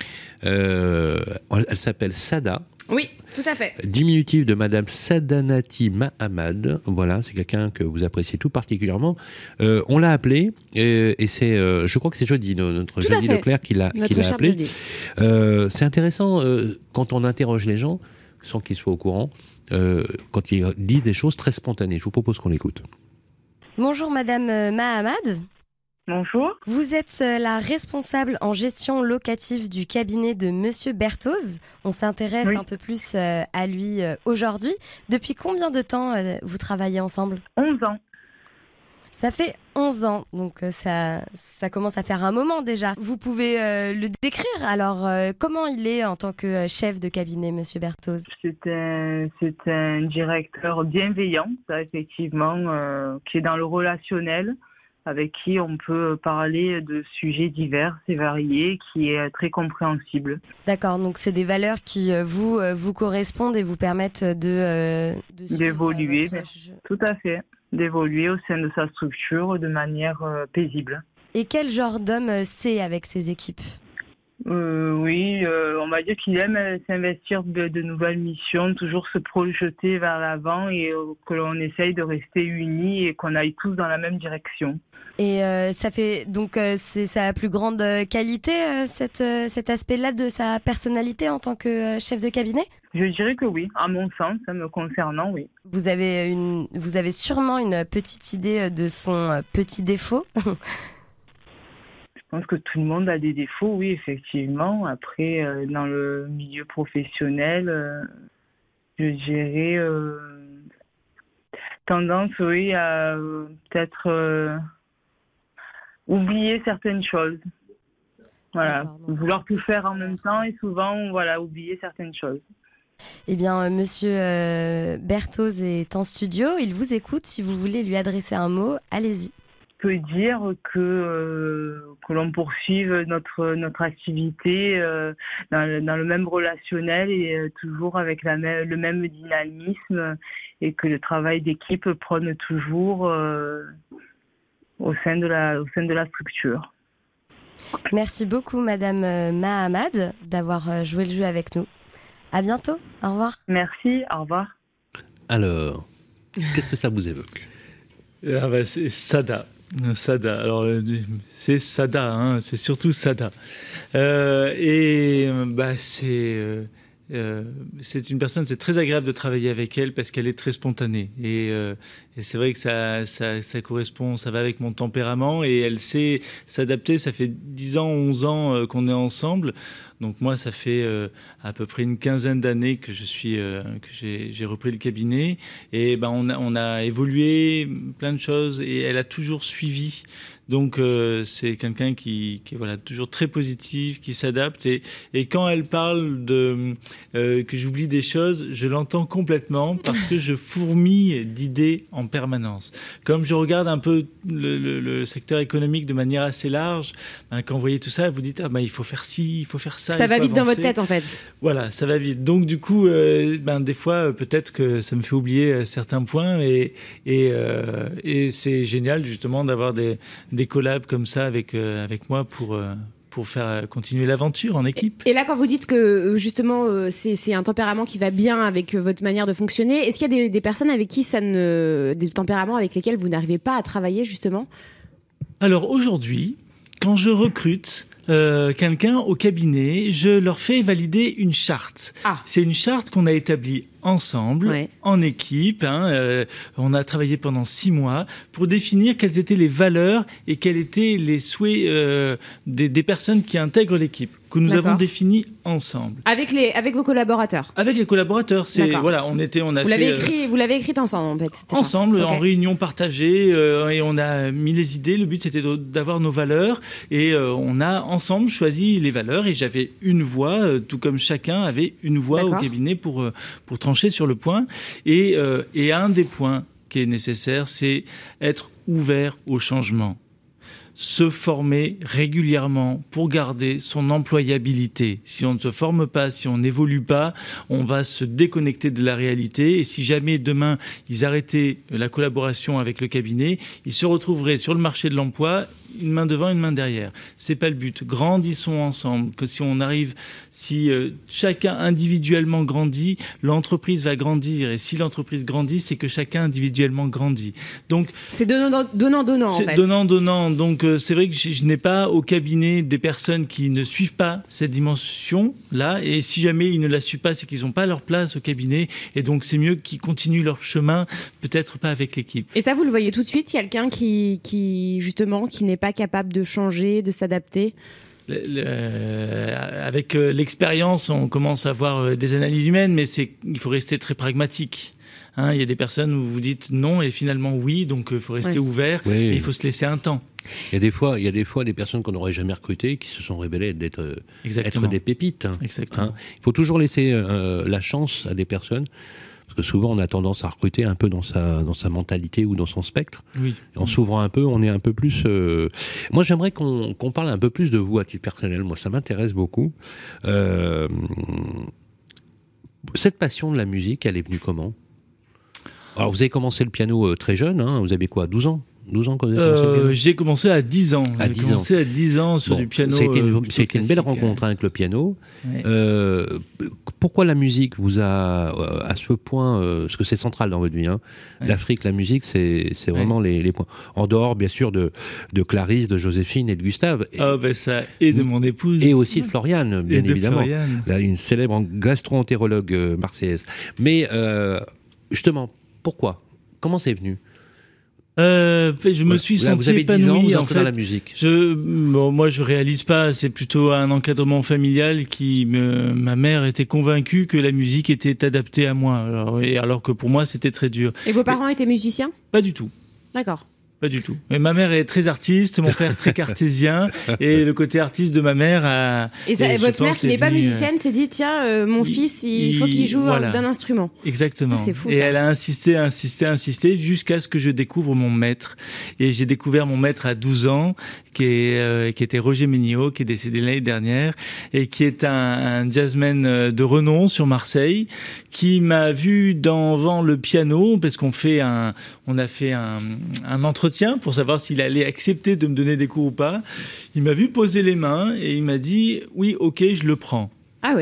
Euh, elle s'appelle Sada. Oui, tout à fait. Diminutif de Madame Sadanati Mahamad. Voilà, c'est quelqu'un que vous appréciez tout particulièrement. Euh, on l'a appelé et, et c'est, euh, je crois que c'est Jody, notre Jody Leclerc, qui l'a, qui l'a appelé. Euh, c'est intéressant euh, quand on interroge les gens sans qu'ils soient au courant, euh, quand ils disent des choses très spontanées. Je vous propose qu'on l'écoute. Bonjour Madame Mahamad. Bonjour. Vous êtes la responsable en gestion locative du cabinet de Monsieur Berthoz. On s'intéresse oui. un peu plus à lui aujourd'hui. Depuis combien de temps vous travaillez ensemble ? onze ans. Ça fait onze ans, donc ça, ça commence à faire un moment déjà. Vous pouvez euh, le décrire, alors euh, comment il est en tant que chef de cabinet, Monsieur Berthoz ? C'est un, c'est un directeur bienveillant, ça effectivement, euh, qui est dans le relationnel, avec qui on peut parler de sujets divers et variés, qui est très compréhensible. D'accord, donc c'est des valeurs qui vous, vous correspondent et vous permettent de, de d'évoluer, votre... tout à fait, d'évoluer au sein de sa structure de manière euh, paisible. Et quel genre d'homme c'est avec ses équipes ? Euh, oui, euh, on va dire qu'il aime s'investir de, de nouvelles missions, toujours se projeter vers l'avant et euh, que l'on essaye de rester unis et qu'on aille tous dans la même direction. Et euh, ça fait donc euh, c'est sa plus grande qualité, euh, cette, euh, cet aspect-là de sa personnalité en tant que euh, chef de cabinet ? Je dirais que oui, à mon sens, ça me concernant, oui. Vous avez une, vous avez sûrement une petite idée de son petit défaut. Je pense que tout le monde a des défauts, oui, effectivement. Après, euh, dans le milieu professionnel, euh, je dirais euh, tendance, oui, à euh, peut-être euh, oublier certaines choses. Voilà, vouloir tout faire en même temps et souvent, voilà, oublier certaines choses. Eh bien, euh, Monsieur euh, Berthoz est en studio. Il vous écoute. Si vous voulez lui adresser un mot, allez-y. Peut dire que euh, que l'on poursuive notre notre activité euh, dans, le, dans le même relationnel et euh, toujours avec la même, le même dynamisme et que le travail d'équipe prône toujours euh, au sein de la au sein de la structure. Merci beaucoup Madame Mahamad d'avoir joué le jeu avec nous. À bientôt. Au revoir. Merci. Au revoir. Alors, qu'est-ce que ça vous évoque ? Ah bah c'est Sada. Sada, alors c'est Sada, hein, c'est surtout Sada. Euh, et bah, c'est, euh, euh, c'est une personne, c'est très agréable de travailler avec elle parce qu'elle est très spontanée. Et, euh, et c'est vrai que ça, ça, ça correspond, ça va avec mon tempérament et elle sait s'adapter. Ça fait dix ans, onze ans euh, qu'on est ensemble. Donc moi, ça fait euh, à peu près une quinzaine d'années que je suis, euh, que j'ai, j'ai repris le cabinet. Et ben on a, on a évolué plein de choses et elle a toujours suivi. Donc euh, c'est quelqu'un qui, qui est voilà toujours très positif, qui s'adapte et, et quand elle parle de euh, que j'oublie des choses, je l'entends complètement parce que je fourmille d'idées en permanence. Comme je regarde un peu le, le, le secteur économique de manière assez large, ben, quand vous voyez tout ça, vous dites ah ben il faut faire ci, il faut faire ça. Ça va vite avancer. Dans votre tête en fait. Voilà, ça va vite. Donc du coup, euh, ben des fois peut-être que ça me fait oublier certains points et et, euh, et c'est génial justement d'avoir des des collabs comme ça avec, euh, avec moi pour, euh, pour faire continuer l'aventure en équipe. Et là, quand vous dites que justement euh, c'est, c'est un tempérament qui va bien avec votre manière de fonctionner, est-ce qu'il y a des, des personnes avec qui ça ne, des tempéraments avec lesquels vous n'arrivez pas à travailler justement ? Alors aujourd'hui, quand je recrute euh, quelqu'un au cabinet, je leur fais valider une charte. Ah. C'est une charte qu'on a établie ensemble, ouais. en équipe. Hein, euh, on a travaillé pendant six mois pour définir quelles étaient les valeurs et quels étaient les souhaits euh, des, des personnes qui intègrent l'équipe, que nous D'accord. avons définies ensemble. Avec les, avec vos collaborateurs. Avec les collaborateurs, c'est D'accord. voilà, on était, on a vous fait. L'avez écrit, euh, vous l'avez écrite ensemble en fait. Ensemble, okay. en réunion partagée, euh, et on a mis les idées. Le but c'était de, d'avoir nos valeurs et euh, on a ensemble choisi les valeurs. Et j'avais une voix, euh, tout comme chacun avait une voix D'accord. au cabinet pour euh, pour trancher sur le point. Et, euh, et un des points qui est nécessaire, c'est être ouvert au changement. Se former régulièrement pour garder son employabilité. Si on ne se forme pas, si on n'évolue pas, on va se déconnecter de la réalité. Et si jamais demain, ils arrêtaient la collaboration avec le cabinet, ils se retrouveraient sur le marché de l'emploi une main devant, une main derrière. C'est pas le but. Grandissons ensemble. Que si on arrive, si euh, chacun individuellement grandit, l'entreprise va grandir. Et si l'entreprise grandit, c'est que chacun individuellement grandit. Donc c'est donnant, donnant, donnant. C'est en fait. donnant, donnant. Donc euh, c'est vrai que je, je n'ai pas au cabinet des personnes qui ne suivent pas cette dimension-là. Et si jamais ils ne la suivent pas, c'est qu'ils n'ont pas leur place au cabinet. Et donc c'est mieux qu'ils continuent leur chemin, peut-être pas avec l'équipe. Et ça, vous le voyez tout de suite, quelqu'un qui, qui justement, qui n'est pas capable de changer, de s'adapter ? Le, le, avec euh, l'expérience, on commence à voir euh, des analyses humaines, mais c'est, il faut rester très pragmatique. Hein, il y a des personnes où vous dites non et finalement oui, donc il euh, faut rester ouais. ouvert oui. et il faut se laisser un temps. Il y a des fois, il y a des fois des personnes qu'on n'aurait jamais recrutées qui se sont révélées d'être euh, être des pépites. Hein. Exactement. Hein, il faut toujours laisser euh, la chance à des personnes. Parce que souvent, on a tendance à recruter un peu dans sa, dans sa mentalité ou dans son spectre. Oui. Et en s'ouvrant un peu, on est un peu plus... Euh... Moi, j'aimerais qu'on, qu'on parle un peu plus de vous à titre personnel. Moi, ça m'intéresse beaucoup. Euh... Cette passion de la musique, elle est venue comment ? Alors, vous avez commencé le piano euh, très jeune, hein, vous avez quoi, douze ans ? douze ans quand vous avez commencé euh, le piano ? J'ai commencé à dix ans. À j'ai dix commencé ans. à dix ans sur bon, du piano. Ça a été une, euh, ça a été une belle rencontre hein, avec le piano. Ouais. Euh, pourquoi la musique vous a, euh, à ce point, euh, parce que c'est central dans votre vie, hein, ouais. l'Afrique, la musique, c'est, c'est vraiment ouais. les, les points. En dehors, bien sûr, de, de Clarisse, de Joséphine et de Gustave. Et, oh, ben ça, et de mon épouse. Et aussi de Floriane, bien et évidemment. De Floriane. Là, une célèbre gastro-entérologue euh, marseillaise. Mais, euh, justement, pourquoi ? Comment c'est venu ? Euh, je me ouais. suis Là, senti vous avez épanoui dix ans, vous en fait. Dans la musique. Je, bon, moi, je réalise pas. C'est plutôt un encadrement familial qui me, ma mère était convaincue que la musique était adaptée à moi. Alors, et alors que pour moi, c'était très dur. Et vos parents et, étaient musiciens ? Pas du tout. D'accord. Pas du tout. Mais ma mère est très artiste, mon père très cartésien, et le côté artiste de ma mère a... Et, ça, et votre mère, qui n'est pas musicienne, s'est dit, tiens, euh, mon il, fils, il, il faut qu'il joue voilà. d'un instrument. Exactement. Ah, c'est fou, et ça. elle a insisté, insisté, insisté, jusqu'à ce que je découvre mon maître. Et j'ai découvert mon maître à douze ans, qui, est, euh, qui était Roger Méniaud, qui est décédé l'année dernière, et qui est un, un jazzman de renom sur Marseille, qui m'a vu devant le piano, parce qu'on fait un, on a fait un, un entretien pour savoir s'il allait accepter de me donner des cours ou pas. Il m'a vu poser les mains et il m'a dit « Oui, ok, je le prends ». Ah oui.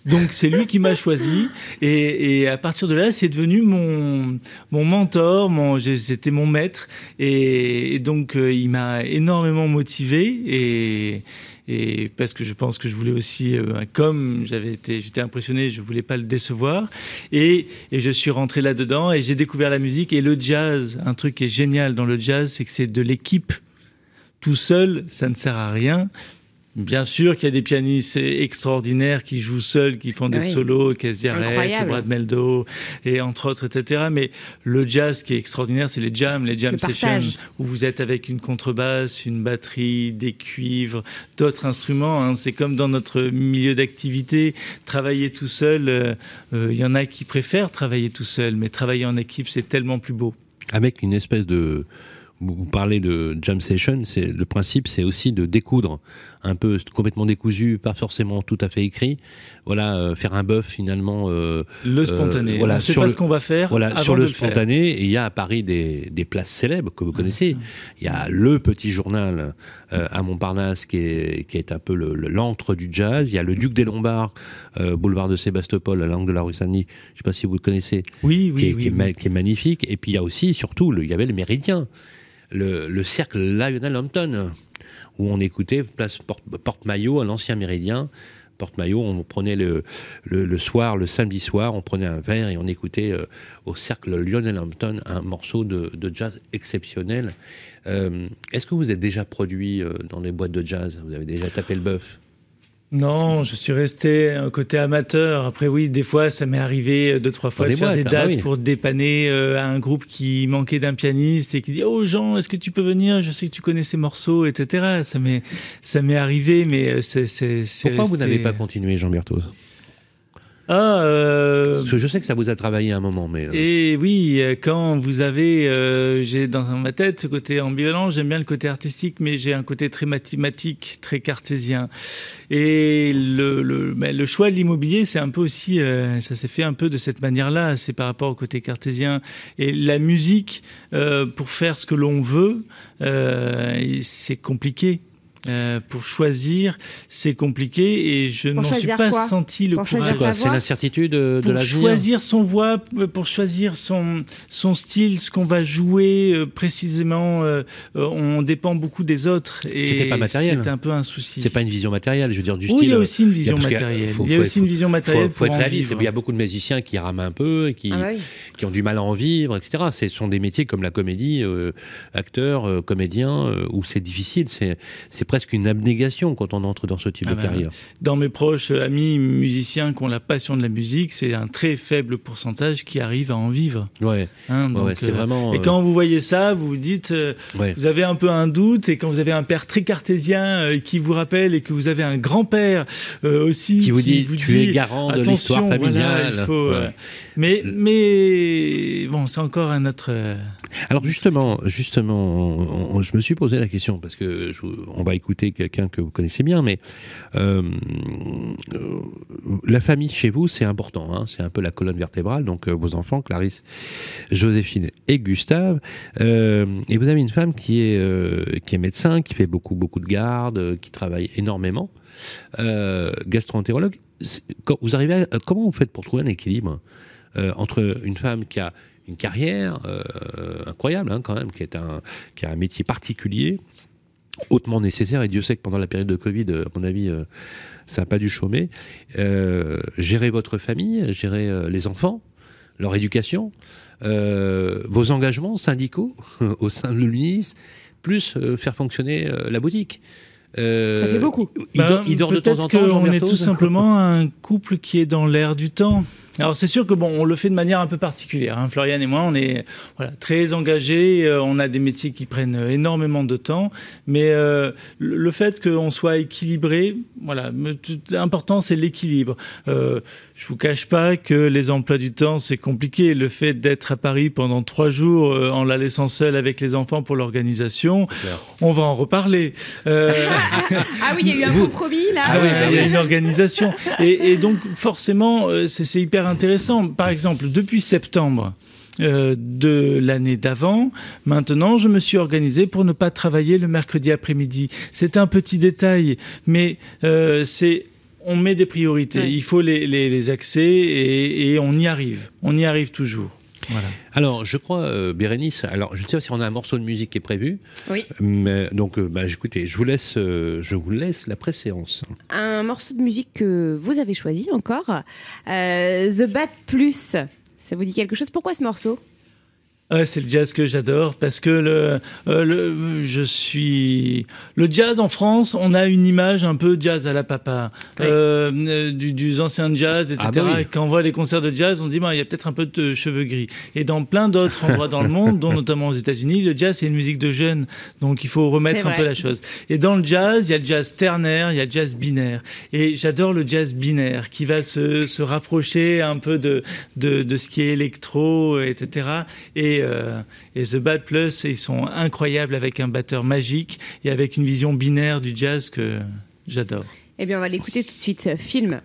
Donc c'est lui qui m'a choisi et, et à partir de là, c'est devenu mon mon mentor, mon c'était mon maître et, et donc euh, il m'a énormément motivé et et parce que je pense que je voulais aussi, euh, comme j'avais été, j'étais impressionné, je voulais pas le décevoir, et, et je suis rentré là-dedans et j'ai découvert la musique et le jazz. Un truc qui est génial dans le jazz, c'est que c'est de l'équipe. Tout seul, ça ne sert à rien. Bien sûr qu'il y a des pianistes extraordinaires qui jouent seuls, qui font des oui. solos, Casey Arrett, Brad Meldo, et entre autres, et cetera. Mais le jazz qui est extraordinaire, c'est les jams, les jam sessions, où vous êtes avec une contrebasse, une batterie, des cuivres, d'autres instruments. Hein. C'est comme dans notre milieu d'activité, travailler tout seul, il euh, euh, y en a qui préfèrent travailler tout seul, mais travailler en équipe, c'est tellement plus beau. Avec une espèce de... Vous parlez de jam session, c'est le principe, c'est aussi de découdre un peu complètement décousu, pas forcément tout à fait écrit. Voilà, euh, faire un bœuf finalement. Euh, le spontané. Euh, voilà, on ne sait pas le, ce qu'on va faire. Voilà, avant sur le, le spontané. Et il y a à Paris des, des places célèbres que vous connaissez. Il y a le Petit Journal euh, à Montparnasse qui est qui est un peu le, le, l'antre du jazz. Il y a le Duc des Lombards, euh, boulevard de Sébastopol, à l'angle de la rue Saint-Denis. Je ne sais pas si vous le connaissez. Oui, oui, qui est, oui, qui, oui. Est, qui est magnifique. Et puis il y a aussi, surtout, le, il y avait le Méridien. Le, le cercle Lionel Hampton, où on écoutait place Porte, Porte-Maillot à l'ancien Méridien. Porte-Maillot, on prenait le, le, le soir, le samedi soir, on prenait un verre et on écoutait euh, au cercle Lionel Hampton un morceau de, de jazz exceptionnel. Euh, est-ce que vous êtes déjà produit euh, dans des boîtes de jazz ? Vous avez déjà tapé le bœuf ? Non, je suis resté côté amateur. Après, oui, des fois, ça m'est arrivé deux, trois fois de faire des dates pour dépanner euh, à un groupe qui manquait d'un pianiste et qui dit « Oh Jean, est-ce que tu peux venir ? Je sais que tu connais ces morceaux, et cetera » Ça m'est, ça m'est arrivé, mais c'est... c'est, c'est Pourquoi resté... vous n'avez pas continué, Jean Berthoz ? Ah, euh... Parce que je sais que ça vous a travaillé un moment, mais... Euh... Et oui, quand vous avez... Euh, j'ai dans ma tête ce côté ambivalent, j'aime bien le côté artistique, mais j'ai un côté très mathématique, très cartésien. Et le, le, ben, le choix de l'immobilier, c'est un peu aussi... Euh, ça s'est fait un peu de cette manière-là, c'est par rapport au côté cartésien. Et la musique, euh, pour faire ce que l'on veut, euh, c'est compliqué. Euh, pour choisir, c'est compliqué et je ne m'en suis pas quoi senti le pour courage. Quoi, c'est l'incertitude de, de l'avenir. Pour choisir son voix, pour choisir son, son style, ce qu'on va jouer euh, précisément, euh, on dépend beaucoup des autres. Et c'était pas matériel. C'est un peu un souci. C'est pas une vision matérielle, je veux dire, du oui, style. Il y a aussi une vision il matérielle. Faut, il y a faut, aussi faut, une vision matérielle faut, faut pour être en réaliste. vivre. Il y a beaucoup de musiciens qui rament un peu et qui, ah oui. qui ont du mal à en vivre, et cetera. Ce sont des métiers comme la comédie, euh, acteur, euh, comédien, euh, où c'est difficile. C'est, c'est presque une abnégation quand on entre dans ce type ah de ben, carrière. Dans mes proches amis musiciens qui ont la passion de la musique, c'est un très faible pourcentage qui arrive à en vivre. Ouais. Hein, donc, ouais, c'est euh, vraiment. Et quand vous voyez ça, vous vous dites, euh, ouais. vous avez un peu un doute, et quand vous avez un père très cartésien euh, qui vous rappelle, et que vous avez un grand-père euh, aussi qui vous qui dit, vous tu dit, es garant de l'histoire familiale. Voilà, il faut, ouais. euh, mais, mais bon, c'est encore un autre. Euh, Alors justement, justement, on, on, je me suis posé la question parce que je, on va écouter quelqu'un que vous connaissez bien, mais euh, euh, la famille chez vous, c'est important, hein, c'est un peu la colonne vertébrale. Donc euh, vos enfants, Clarisse, Joséphine et Gustave, euh, et vous avez une femme qui est euh, qui est médecin, qui fait beaucoup beaucoup de garde, euh, qui travaille énormément, euh, gastro-entérologue. Quand vous arrivez, à, comment vous faites pour trouver un équilibre euh, entre une femme qui a une carrière euh, incroyable, hein, quand même, qui est un qui a un métier particulier, hautement nécessaire, et Dieu sait que pendant la période de Covid, à mon avis, euh, ça n'a pas dû chômer. Euh, gérer votre famille, gérer euh, les enfants, leur éducation, euh, vos engagements syndicaux au sein de l'U N I S, plus euh, faire fonctionner euh, la boutique. Euh, ça fait beaucoup. Il, ben, dort, il dort de temps en temps, Jean on Berthoz. est tout simplement un couple qui est dans l'air du temps. Alors c'est sûr que bon, on le fait de manière un peu particulière. Hein. Florian et moi, on est voilà, très engagés. Euh, on a des métiers qui prennent énormément de temps, mais euh, le fait qu'on soit équilibré, voilà, l'important c'est l'équilibre. Euh, je vous cache pas que les emplois du temps c'est compliqué. Le fait d'être à Paris pendant trois jours euh, en la laissant seule avec les enfants pour l'organisation, on va en reparler. Euh... ah oui, il y a eu un compromis là. Ah oui, bah, il y a une organisation et, et donc forcément euh, c'est, c'est hyper intéressant. Par exemple, depuis septembre euh, de l'année d'avant, maintenant, je me suis organisé pour ne pas travailler le mercredi après-midi. C'est un petit détail, mais euh, c'est on met des priorités. Ouais. Il faut les, les, les axer et, et on y arrive. On y arrive toujours. Voilà. Alors, je crois, euh, Bérénice, alors je ne sais pas si on a un morceau de musique qui est prévu. Oui. Mais, donc, euh, bah, écoutez, je vous laisse, euh, je vous laisse la préséance. Un morceau de musique que vous avez choisi encore, euh, The Bad Plus. Ça vous dit quelque chose? Pourquoi ce morceau? Ouais, c'est le jazz que j'adore parce que le, euh, le, je suis le jazz en France, on a une image un peu jazz à la papa, oui. euh, du, du ancien jazz, et cetera. Ah bah oui. Et quand on voit les concerts de jazz, on se dit bah, il y a peut-être un peu de cheveux gris. Et dans plein d'autres endroits dans le monde, dont notamment aux États-Unis, le jazz c'est une musique de jeunes, donc il faut remettre un peu la chose. Et dans le jazz, il y a le jazz ternaire, il y a le jazz binaire. Et j'adore le jazz binaire qui va se, se rapprocher un peu de, de, de ce qui est électro, et cetera. Et Euh, et The Bad Plus, ils sont incroyables avec un batteur magique et avec une vision binaire du jazz que j'adore. Eh bien, on va l'écouter tout de suite. Film.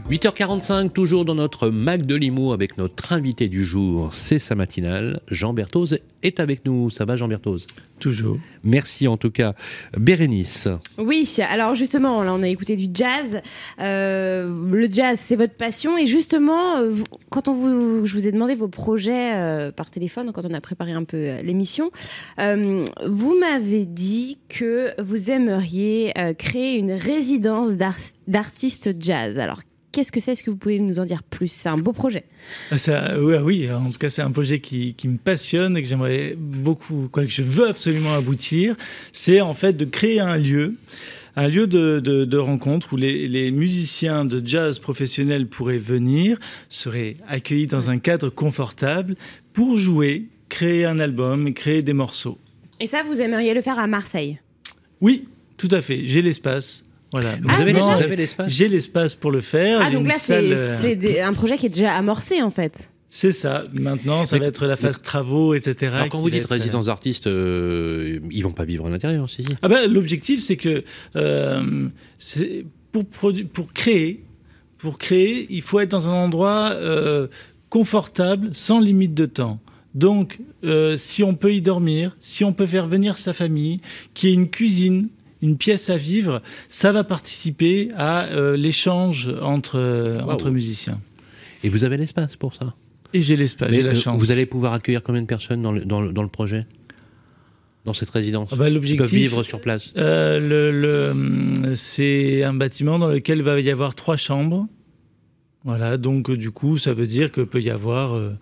huit heures quarante-cinq, toujours dans notre Mac de Limo avec notre invité du jour, c'est sa matinale. Jean Berthoz est avec nous. Ça va, Jean Berthoz ? Toujours. Merci en tout cas. Bérénice. Oui, alors justement, là on a écouté du jazz. Euh, le jazz, c'est votre passion. Et justement, vous, quand on vous, je vous ai demandé vos projets euh, par téléphone, quand on a préparé un peu euh, l'émission, euh, vous m'avez dit que vous aimeriez euh, créer une résidence d'art- d'artistes jazz. Alors, qu'est-ce que c'est ? Est-ce que vous pouvez nous en dire plus ? C'est un beau projet. Ça, oui, oui, en tout cas, c'est un projet qui, qui me passionne et que j'aimerais beaucoup, quoi, que je veux absolument aboutir. C'est en fait de créer un lieu, un lieu de, de, de rencontre où les, les musiciens de jazz professionnels pourraient venir, seraient accueillis dans un cadre confortable pour jouer, créer un album et créer des morceaux. Et ça, vous aimeriez le faire à Marseille ? Oui, tout à fait. J'ai l'espace. Voilà. Vous, ah, avez, vous avez l'espace ? J'ai l'espace pour le faire. Ah, donc là, salle... c'est, c'est des, un projet qui est déjà amorcé, en fait. C'est ça. Maintenant, ça mais, va être la phase mais, travaux, et cetera. Alors, quand vous dites être... résidence d'artistes, euh, ils vont pas vivre à l'intérieur, si, si. Ah ben, l'objectif, c'est que euh, c'est pour, produ- pour, créer, pour créer, il faut être dans un endroit euh, confortable, sans limite de temps. Donc, euh, si on peut y dormir, si on peut faire venir sa famille, qu'il y ait une cuisine, une pièce à vivre, ça va participer à euh, l'échange entre, euh, wow. entre musiciens. Et vous avez l'espace pour ça ? Et j'ai l'espace, Mais j'ai la euh, chance. Vous allez pouvoir accueillir combien de personnes dans le, dans le, dans le projet ? Dans cette résidence ? ah bah, l'objectif, qui peuvent vivre sur place ? euh, le, le, C'est un bâtiment dans lequel va y avoir trois chambres. Voilà, donc du coup, ça veut dire que peut y avoir, euh,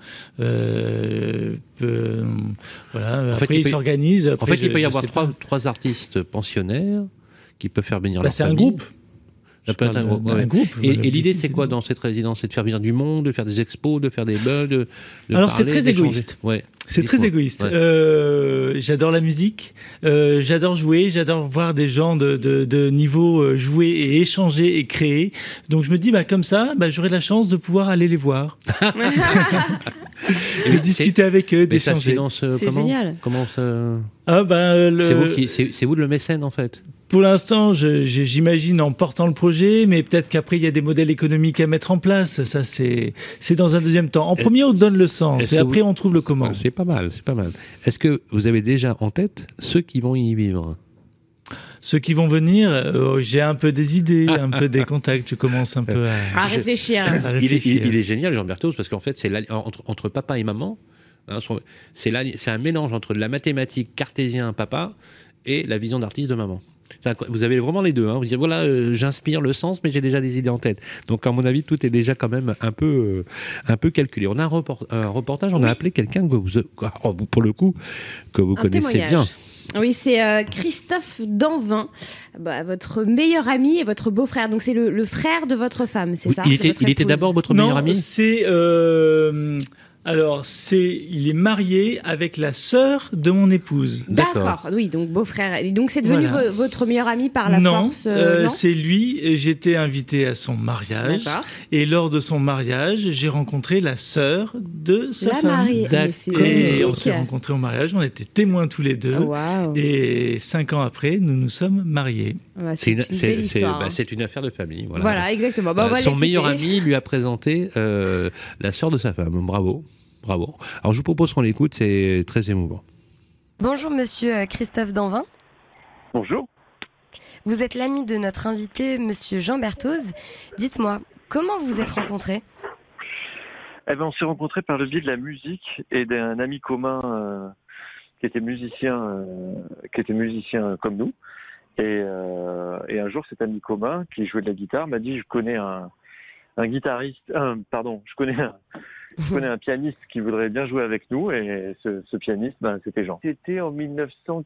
euh, peut, voilà. En après, fait, il, il s'organise. En fait, je, il peut y avoir trois, trois artistes pensionnaires qui peuvent faire venir bah, leur c'est famille. un groupe. Ça peut être un, groupe, ouais. un groupe. Et, et l'idée, c'est quoi dans cette résidence ? C'est de faire venir du monde, de faire des expos, de faire des bugs, de, de Alors, parler, c'est très d'échanger. égoïste. Ouais. C'est Dites-moi. très égoïste. Ouais. Euh, j'adore la musique, euh, j'adore jouer, j'adore voir des gens de, de, de niveau jouer et échanger et créer. Donc je me dis, bah comme ça, bah, j'aurai la chance de pouvoir aller les voir, de discuter c'est... avec eux, d'échanger. Ça se finance, euh, c'est comment génial. Comment ça... Ah bah le... c'est vous qui, c'est, c'est vous le mécène en fait. Pour l'instant, je, je, j'imagine en portant le projet, mais peut-être qu'après, il y a des modèles économiques à mettre en place. Ça, c'est, c'est dans un deuxième temps. En premier, on donne le sens Est-ce et après, vous... on trouve le comment. C'est pas mal, c'est pas mal. Est-ce que vous avez déjà en tête ceux qui vont y vivre ? Ceux qui vont venir, euh, j'ai un peu des idées, un peu des contacts. Je commence un peu à, à, réfléchir. à réfléchir. Il est, il, il est génial, Jean Berthoz, parce qu'en fait, c'est la, entre, entre papa et maman, hein, c'est, la, c'est un mélange entre la mathématique cartésien papa et la vision d'artiste de maman. Vous avez vraiment les deux. Hein. Vous dites, voilà, euh, j'inspire le sens, mais j'ai déjà des idées en tête. Donc, à mon avis, tout est déjà quand même un peu, euh, un peu calculé. On a un, report, un reportage, on oui. a appelé quelqu'un que vous, oh, pour le coup, que vous un connaissez témoignage. Bien. Oui, c'est euh, Christophe Danvin, bah, votre meilleur ami et votre beau-frère. Donc, c'est le, le frère de votre femme, c'est oui, ça ? Il, était, il était d'abord votre non, meilleur ami ? C'est... Euh... Alors, c'est, il est marié avec la sœur de mon épouse. D'accord, D'accord. Oui, donc beau-frère. Et donc, c'est devenu voilà. vo- votre meilleur ami par la non, force euh, euh, non, c'est lui. J'étais invité à son mariage. D'accord. Et lors de son mariage, j'ai rencontré la sœur de sa la femme. Marie. Et on s'est rencontrés au mariage. On était témoins tous les deux. Oh, wow. Et cinq ans après, nous nous sommes mariés. Ouais, c'est, c'est, une, une c'est, belle c'est, histoire, bah, hein. c'est une affaire de famille. Voilà, voilà exactement. Bah, euh, on va son l'écouter. meilleur ami lui a présenté euh, la sœur de sa femme. Bravo. Bravo. Alors je vous propose qu'on l'écoute, c'est très émouvant. Bonjour monsieur Christophe Danvin. Bonjour. Vous êtes l'ami de notre invité monsieur Jean Berthoz. Dites-moi, comment vous vous êtes rencontrés ? Eh ben, on s'est rencontrés par le biais de la musique et d'un ami commun euh, qui était musicien, euh, qui était musicien comme nous. Et, euh, et un jour, cet ami commun qui jouait de la guitare m'a dit, je connais un, un guitariste, euh, pardon, je connais un Je connais un pianiste qui voudrait bien jouer avec nous et ce, ce pianiste, ben, c'était Jean. C'était en dix-neuf cent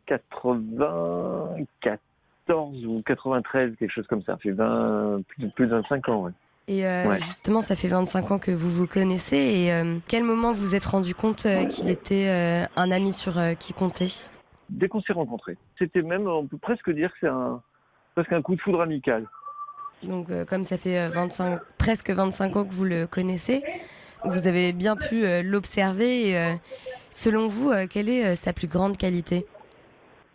quatre-vingt-quatorze ou quatre-vingt-treize, quelque chose comme ça. Ça fait vingt, plus, plus de vingt-cinq ans, ouais. Et euh, ouais. Justement, ça fait vingt-cinq ans que vous vous connaissez. Et euh, quel moment vous vous êtes rendu compte euh, qu'il était euh, un ami sur euh, qui comptait ? Dès qu'on s'est rencontrés. C'était même, on peut presque dire que c'est un, presque un coup de foudre amical. Donc, euh, comme ça fait vingt-cinq, presque vingt-cinq ans que vous le connaissez, vous avez bien pu euh, l'observer. Et, euh, selon vous, euh, quelle est euh, sa plus grande qualité ?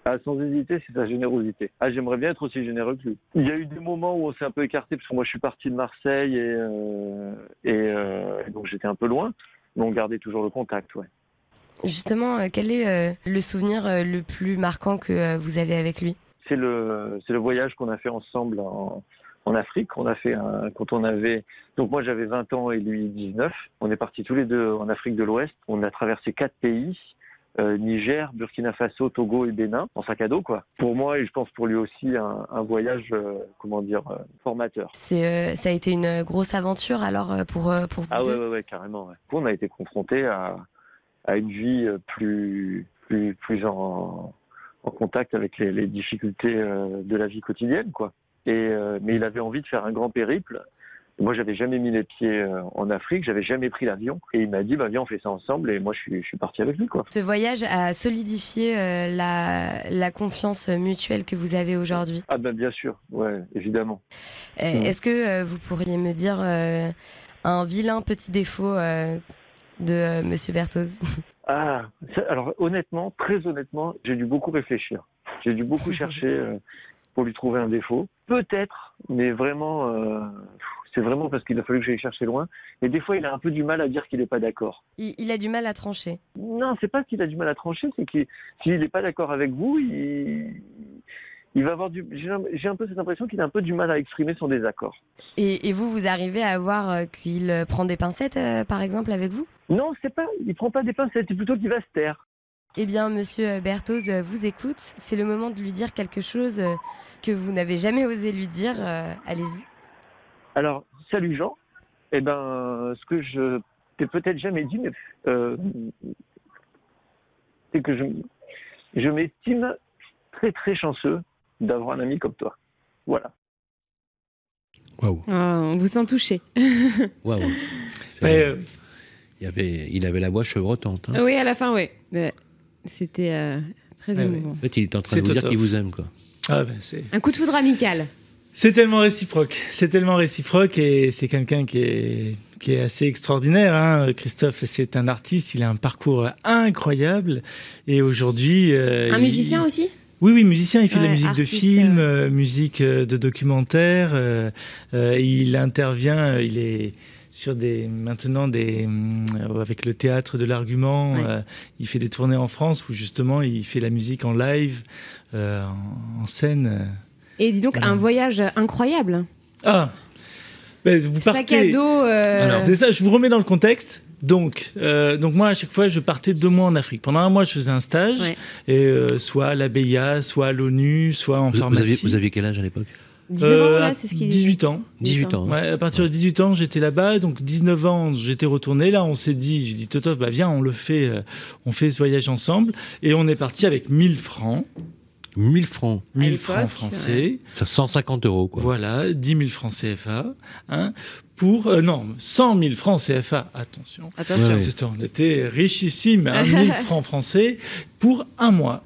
Ah, sans hésiter, c'est sa générosité. Ah, j'aimerais bien être aussi généreux que lui. Il y a eu des moments où on s'est un peu écarté, parce que moi je suis parti de Marseille et, euh, et, euh, et donc j'étais un peu loin, mais on gardait toujours le contact, ouais. Justement, euh, quel est euh, le souvenir euh, le plus marquant que euh, vous avez avec lui ? C'est le, c'est le voyage qu'on a fait ensemble en, en Afrique. On a fait un, quand on avait, donc moi j'avais vingt ans et lui dix-neuf. On est partis tous les deux en Afrique de l'Ouest. On a traversé quatre pays. Euh, Niger, Burkina Faso, Togo et Bénin, en sac à dos, quoi. Pour moi, et je pense pour lui aussi, un, un voyage, euh, comment dire, euh, formateur. C'est, euh, ça a été une grosse aventure, alors, euh, pour, euh, pour vous ah, deux. Ah ouais, ouais, ouais, carrément, ouais. On a été confrontés à, à une vie plus, plus, plus en, en contact avec les, les difficultés euh, de la vie quotidienne, quoi. Et, euh, mais il avait envie de faire un grand périple. Moi, j'avais jamais mis les pieds en Afrique, j'avais jamais pris l'avion. Et il m'a dit, bah, viens, on fait ça ensemble. Et moi, je suis, je suis parti avec lui, quoi. Ce voyage a solidifié euh, la, la confiance mutuelle que vous avez aujourd'hui. Ah ben, bien sûr, ouais, évidemment. Euh, mmh. Est-ce que euh, vous pourriez me dire euh, un vilain petit défaut euh, de euh, Monsieur Berthoz ? Ah, ça, alors honnêtement, très honnêtement, j'ai dû beaucoup réfléchir. J'ai dû beaucoup chercher euh, pour lui trouver un défaut. Peut-être, mais vraiment... Euh, c'est vraiment parce qu'il a fallu que j'aille chercher loin. Et des fois, il a un peu du mal à dire qu'il n'est pas d'accord. Il, il a du mal à trancher. Non, c'est pas qu'il a du mal à trancher, c'est qu'il s'il n'est pas d'accord avec vous, il, il va avoir du. J'ai, j'ai un peu cette impression qu'il a un peu du mal à exprimer son désaccord. Et, et vous, vous arrivez à voir euh, qu'il prend des pincettes, euh, par exemple, avec vous ? Non, c'est pas. Il prend pas des pincettes, c'est plutôt qu'il va se taire. Eh bien, Monsieur Berthoz vous écoute. C'est le moment de lui dire quelque chose euh, que vous n'avez jamais osé lui dire. Euh, allez-y. Alors, salut Jean. Eh ben, ce que je t'ai peut-être jamais dit, mais euh, c'est que je, je m'estime très très chanceux d'avoir un ami comme toi. Voilà. Waouh. Oh, on vous sent touché. Waouh. Euh... Il avait, il avait la voix chevrotante. Hein. Oui, à la fin, oui. C'était euh, très ouais, émouvant. En fait, il est en train c'est de vous dire qu'il vous aime, quoi. Ah ben, c'est... Un coup de foudre amical. C'est tellement réciproque, c'est tellement réciproque et c'est quelqu'un qui est qui est assez extraordinaire. Hein. Christophe, c'est un artiste, il a un parcours incroyable et aujourd'hui. Euh, un il... musicien aussi. Oui, oui, musicien. Il fait ouais, de la musique artiste, de film, euh... euh, musique de documentaire. Euh, euh, il intervient, il est sur des maintenant des euh, avec le théâtre de l'argument. Ouais. Euh, il fait des tournées en France où justement il fait la musique en live, euh, en, en scène. Euh, Et dis donc, voilà. Un voyage incroyable. Ah, ben vous partez. Sac à dos. Euh... Alors, c'est ça. Je vous remets dans le contexte. Donc, euh, donc moi à chaque fois je partais deux mois en Afrique. Pendant un mois je faisais un stage, ouais. et euh, soit à l'A B I A, soit à l'ONU, soit en vous, pharmacie. Vous aviez, vous aviez quel âge à l'époque ? dix-neuf ans, là, c'est ce qu'il dix-huit ans. dix-huit ans. Ouais, à partir de dix-huit ans, j'étais là-bas. Donc, dix-neuf ans, j'étais retourné. Là, on s'est dit, j'ai dit, Totov, bah, viens, on le fait, euh, on fait ce voyage ensemble. Et on est parti avec mille francs. mille francs. mille francs français. Ouais. cent cinquante euros, quoi. Voilà, dix mille francs C F A. Hein, pour, euh, non, cent mille francs C F A. Attention. Attention. Ouais. C'était, on était richissime, hein, mille francs français pour un mois.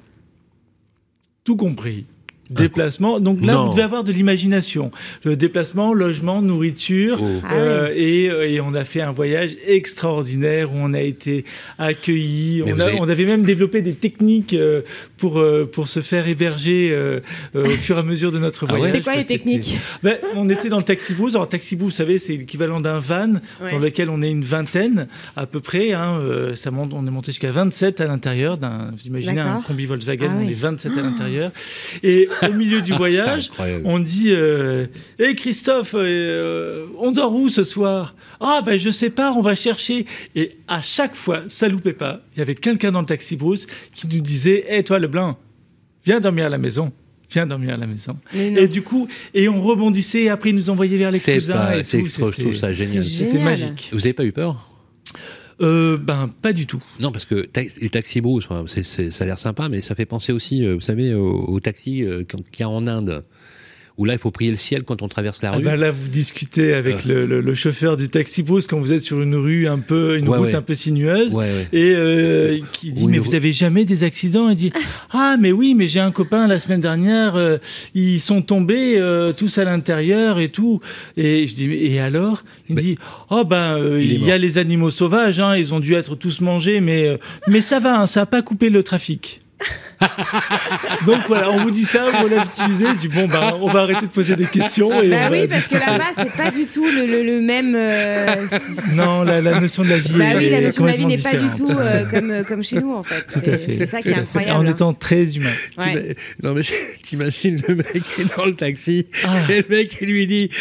Tout compris. Déplacement, donc là non. Vous devez avoir de l'imagination. Le déplacement, logement, nourriture, oh. euh, ah oui. et, et on a fait un voyage extraordinaire où on a été accueillis. On, a, avez... on avait même développé des techniques euh, pour euh, pour se faire héberger euh, euh, au fur et à mesure de notre voyage. Ah ouais. C'était quoi les techniques ? Ben, on était dans le taxi-bus. Alors taxi-bus, vous savez, c'est l'équivalent d'un van ouais. dans lequel on est une vingtaine à peu près. Hein, euh, ça monte, on est monté jusqu'à vingt-sept à l'intérieur. D'un, vous imaginez D'accord. un combi Volkswagen, ah, on oui. est vingt-sept ah. à l'intérieur et au milieu du voyage, on dit euh, « Hé hey Christophe, euh, on dort où ce soir ?»« Ah ben je sais pas, on va chercher. » Et à chaque fois, ça loupait pas, il y avait quelqu'un dans le taxi-brousse qui nous disait « Hé hey, toi Leblanc, viens dormir à la maison. » Viens dormir à la maison. Et du coup, et on rebondissait, et après ils nous envoyaient vers les c'est cousins. Pas, et c'est tout, extra, je trouve ça génial. C'était génial. magique. Vous avez pas eu peur ? Euh, ben pas du tout. Non, parce que ta- les taxis-brousse, c'est, c'est, ça a l'air sympa, mais ça fait penser aussi, euh, vous savez, aux au taxis euh, qu'il y a en Inde, où là il faut prier le ciel quand on traverse la rue. Ah ben là vous discutez avec euh. le, le, le chauffeur du taxi-brousse quand vous êtes sur une rue un peu, une ouais, route ouais. un peu sinueuse, ouais, ouais. et euh, qui dit oui, mais vous avez jamais des accidents ? Il dit ah mais oui mais j'ai un copain la semaine dernière, euh, ils sont tombés euh, tous à l'intérieur et tout. Et je dis et alors ? Il me dit oh ben euh, il, il y a les animaux sauvages, hein, ils ont dû être tous mangés, mais euh, mais ça va, hein, ça a pas coupé le trafic. Donc voilà, on vous dit ça, vous l'avez utilisé. Je dis bon, bah, on va arrêter de poser des questions. Et bah on oui, va parce discuter. que là-bas, c'est pas du tout le, le, le même. Euh... Non, la, la notion de la vie. Bah est, oui, la notion de la vie n'est différente. pas du tout euh, comme, comme chez nous, en fait. Tout c'est, à fait. C'est ça qui Tout est à fait. incroyable. En étant très humain. Ouais. Non mais t'imagines le mec qui est dans le taxi Ah. et le mec il lui dit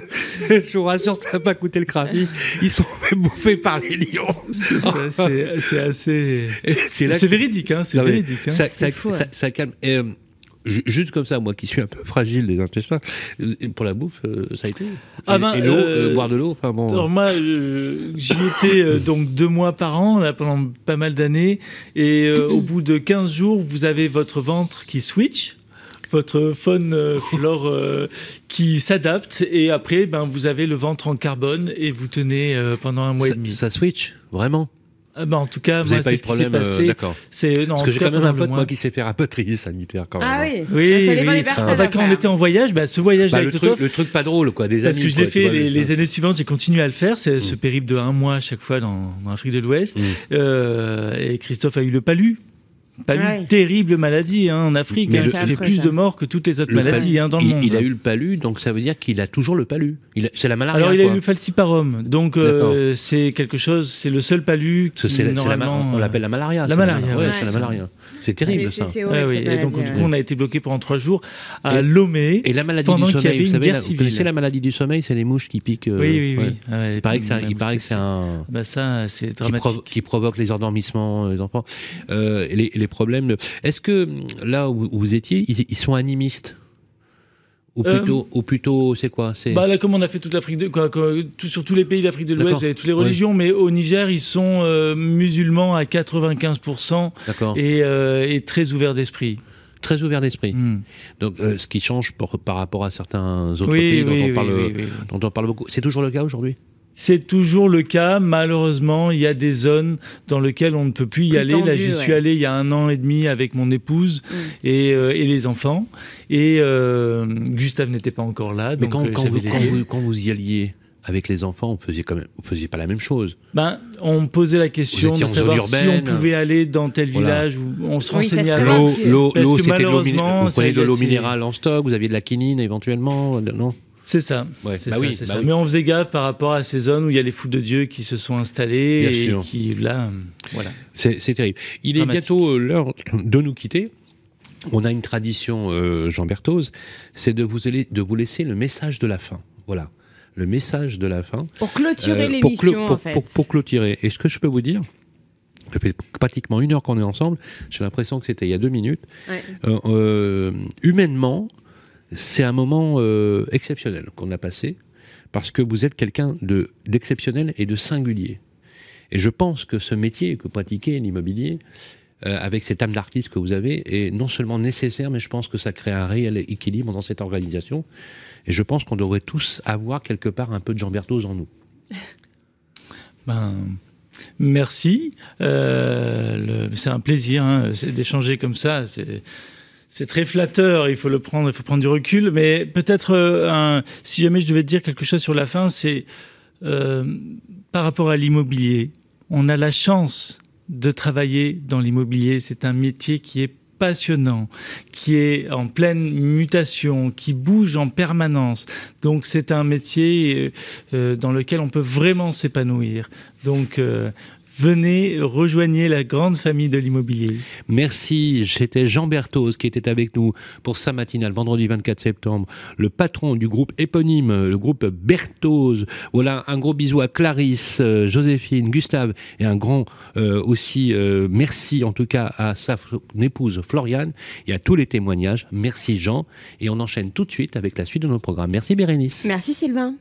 je vous rassure ça va pas coûter le crafi, ils sont fait bouffer par les lions. C'est, ça, c'est, c'est assez. Et c'est là C'est que- véridique, hein. C'est Non, mais véridique. Hein. ça, C'est ça, fou, ça, ouais. ça calme. Et, euh, ju- juste comme ça, moi qui suis un peu fragile des intestins, euh, pour la bouffe, euh, ça a été. Ah et, ben, et l'eau, euh, euh, boire de l'eau, enfin bon. Alors moi, euh, j'y étais euh, donc deux mois par an là, pendant pas mal d'années, et euh, au bout de quinze jours, vous avez votre ventre qui switch, votre faune euh, flore euh, qui s'adapte, et après, ben vous avez le ventre en carbone et vous tenez euh, pendant un mois ça, et demi. ça switch, vraiment. Ah ben, en tout cas, Vous moi, n'avez pas c'est eu ce de qui s'est problème, euh, passé. d'accord. C'est non, Parce en que tout j'ai cas, quand même pendant un le pote, mois. moi, qui s'est fait rapatrier sanitaire quand même. Ah oui, Oui, ça dépend oui. des personnes. Ah bah, quand on après, était hein. en voyage, bah, ce voyage Bah, avec le, Totov, truc, le truc pas drôle, quoi, des parce amis. que je quoi, l'ai tu fait vois, les, le- les années suivantes, j'ai continué à le faire, c'est Mm. ce périple de un mois à chaque fois dans, dans l'Afrique de l'Ouest. Mm. Euh, et Christophe a eu le palu. Palu, Ouais. terrible maladie hein, en Afrique, Mais hein, le- qui c'est fait affreux, plus ça. de morts que toutes les autres Le maladies palu, hein, dans le il, monde. il a eu le palu, donc ça veut dire qu'il a toujours le palu. Il a- c'est la malaria. Alors il a quoi. eu le falciparum, donc euh, c'est quelque chose, c'est le seul palu Parce que qui c'est la- c'est la ma- normalement. on l'appelle la malaria. la c'est malaria, ouais, ouais, c'est la ça. malaria. C'est terrible C'est- ça. c'est Ouais, horrible, oui, cette et donc maladie, du ouais. coup on a été bloqué pendant trois jours à Et- Lomé. Et la maladie Pendant du qu'il y sommeil, avait vous une savez, guerre la- vous civile. connaissez la maladie du sommeil, c'est les mouches qui piquent. euh, Oui, oui, oui. ouais. Ah ouais, Il paraît que c'est un- même il paraît que c'est un Bah ça, c'est qui, dramatique. provo- qui provoque les endormissements des enfants, euh, et les, et les problèmes. Est-ce que là où où vous étiez, ils, ils sont animistes ou Euh, plutôt, ou plutôt, c'est quoi C'est Bah là, comme on a fait toute l'Afrique de, quoi, quoi, tout, sur tous les pays d'Afrique de l'Ouest, D'accord. vous avez toutes les Oui. religions, mais au Niger, ils sont euh, musulmans à quatre-vingt-quinze pour cent d'accord. et, euh, et très ouverts d'esprit. Très ouvert d'esprit. Hmm. Donc, euh, ce qui change pour- par rapport à certains autres Oui, pays oui, dont, on oui, parle, oui, oui. dont on parle beaucoup. C'est toujours le cas aujourd'hui. C'est toujours le cas. Malheureusement, il y a des zones dans lesquelles on ne peut plus y Plus aller. Là, tendu, j'y ouais. suis allé il y a un an et demi avec mon épouse Mm. et, euh, et les enfants. Et euh, Gustave n'était pas encore là. Mais Donc, quand, euh, quand, j'avais vous, quand, les- vous, quand vous y alliez avec les enfants, vous faisiez quand même, vous faisiez pas la même chose. Ben, on posait la question Vous étiez de en savoir zone si on urbaine. pouvait aller dans tel Voilà. village où on se Oui, ça se renseignait à prévoit. l'eau. parce que- L'eau, parce l'eau, que c'était de l'eau, miné- malheureusement, vous ça prenez de a l'eau glacé. minérale en stock, vous aviez de la quinine éventuellement, non? C'est ça. Ouais, C'est bah ça, oui, c'est bah ça. oui. Mais on faisait gaffe par rapport à ces zones où il y a les fous de Dieu qui se sont installés Bien et sûr. qui là, euh, voilà. C'est c'est terrible. Il est Dramatique. bientôt euh, l'heure de nous quitter. On a une tradition, euh, Jean Berthoz, c'est de vous, aller- de vous laisser le message de la fin. Voilà, le message de la fin. Pour clôturer Euh, pour, l'émission, clo- en pour, fait. pour- pour clôturer. Et ce que je peux vous dire, ça fait pratiquement une heure qu'on est ensemble. J'ai l'impression que c'était il y a deux minutes. Ouais. Euh, euh, humainement, c'est un moment euh, exceptionnel qu'on a passé parce que vous êtes quelqu'un de d'exceptionnel et de singulier. Et je pense que ce métier que vous pratiquez, l'immobilier, euh, avec cette âme d'artiste que vous avez, est non seulement nécessaire, mais je pense que ça crée un réel équilibre dans cette organisation. Et je pense qu'on devrait tous avoir quelque part un peu de Jean Berthoz en nous. Ben, merci. Euh, le- c'est un plaisir hein, c'est d'échanger comme ça. C'est, c'est très flatteur. Il faut le prendre, il faut prendre du recul. Mais peut-être, euh, un, si jamais je devais te dire quelque chose sur la fin, c'est euh, par rapport à l'immobilier. On a la chance de travailler dans l'immobilier. C'est un métier qui est passionnant, qui est en pleine mutation, qui bouge en permanence. Donc c'est un métier euh, dans lequel on peut vraiment s'épanouir. Donc euh, venez, rejoignez la grande famille de l'immobilier. Merci, c'était Jean Berthoz qui était avec nous pour sa matinale, vendredi vingt-quatre septembre, le patron du groupe éponyme, le groupe Berthoz. Voilà, un gros bisou à Clarisse, euh, Joséphine, Gustave, et un grand euh, aussi euh, merci en tout cas à sa f- épouse Floriane et à tous les témoignages. Merci Jean, et on enchaîne tout de suite avec la suite de nos programmes. Merci Bérénice. Merci Sylvain.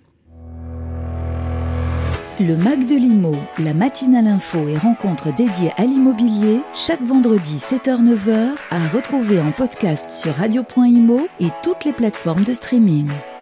Le Mac de l'Imo, la matinale info et rencontres dédiées à l'immobilier, chaque vendredi sept heures neuf heures, à retrouver en podcast sur radio point imo et toutes les plateformes de streaming.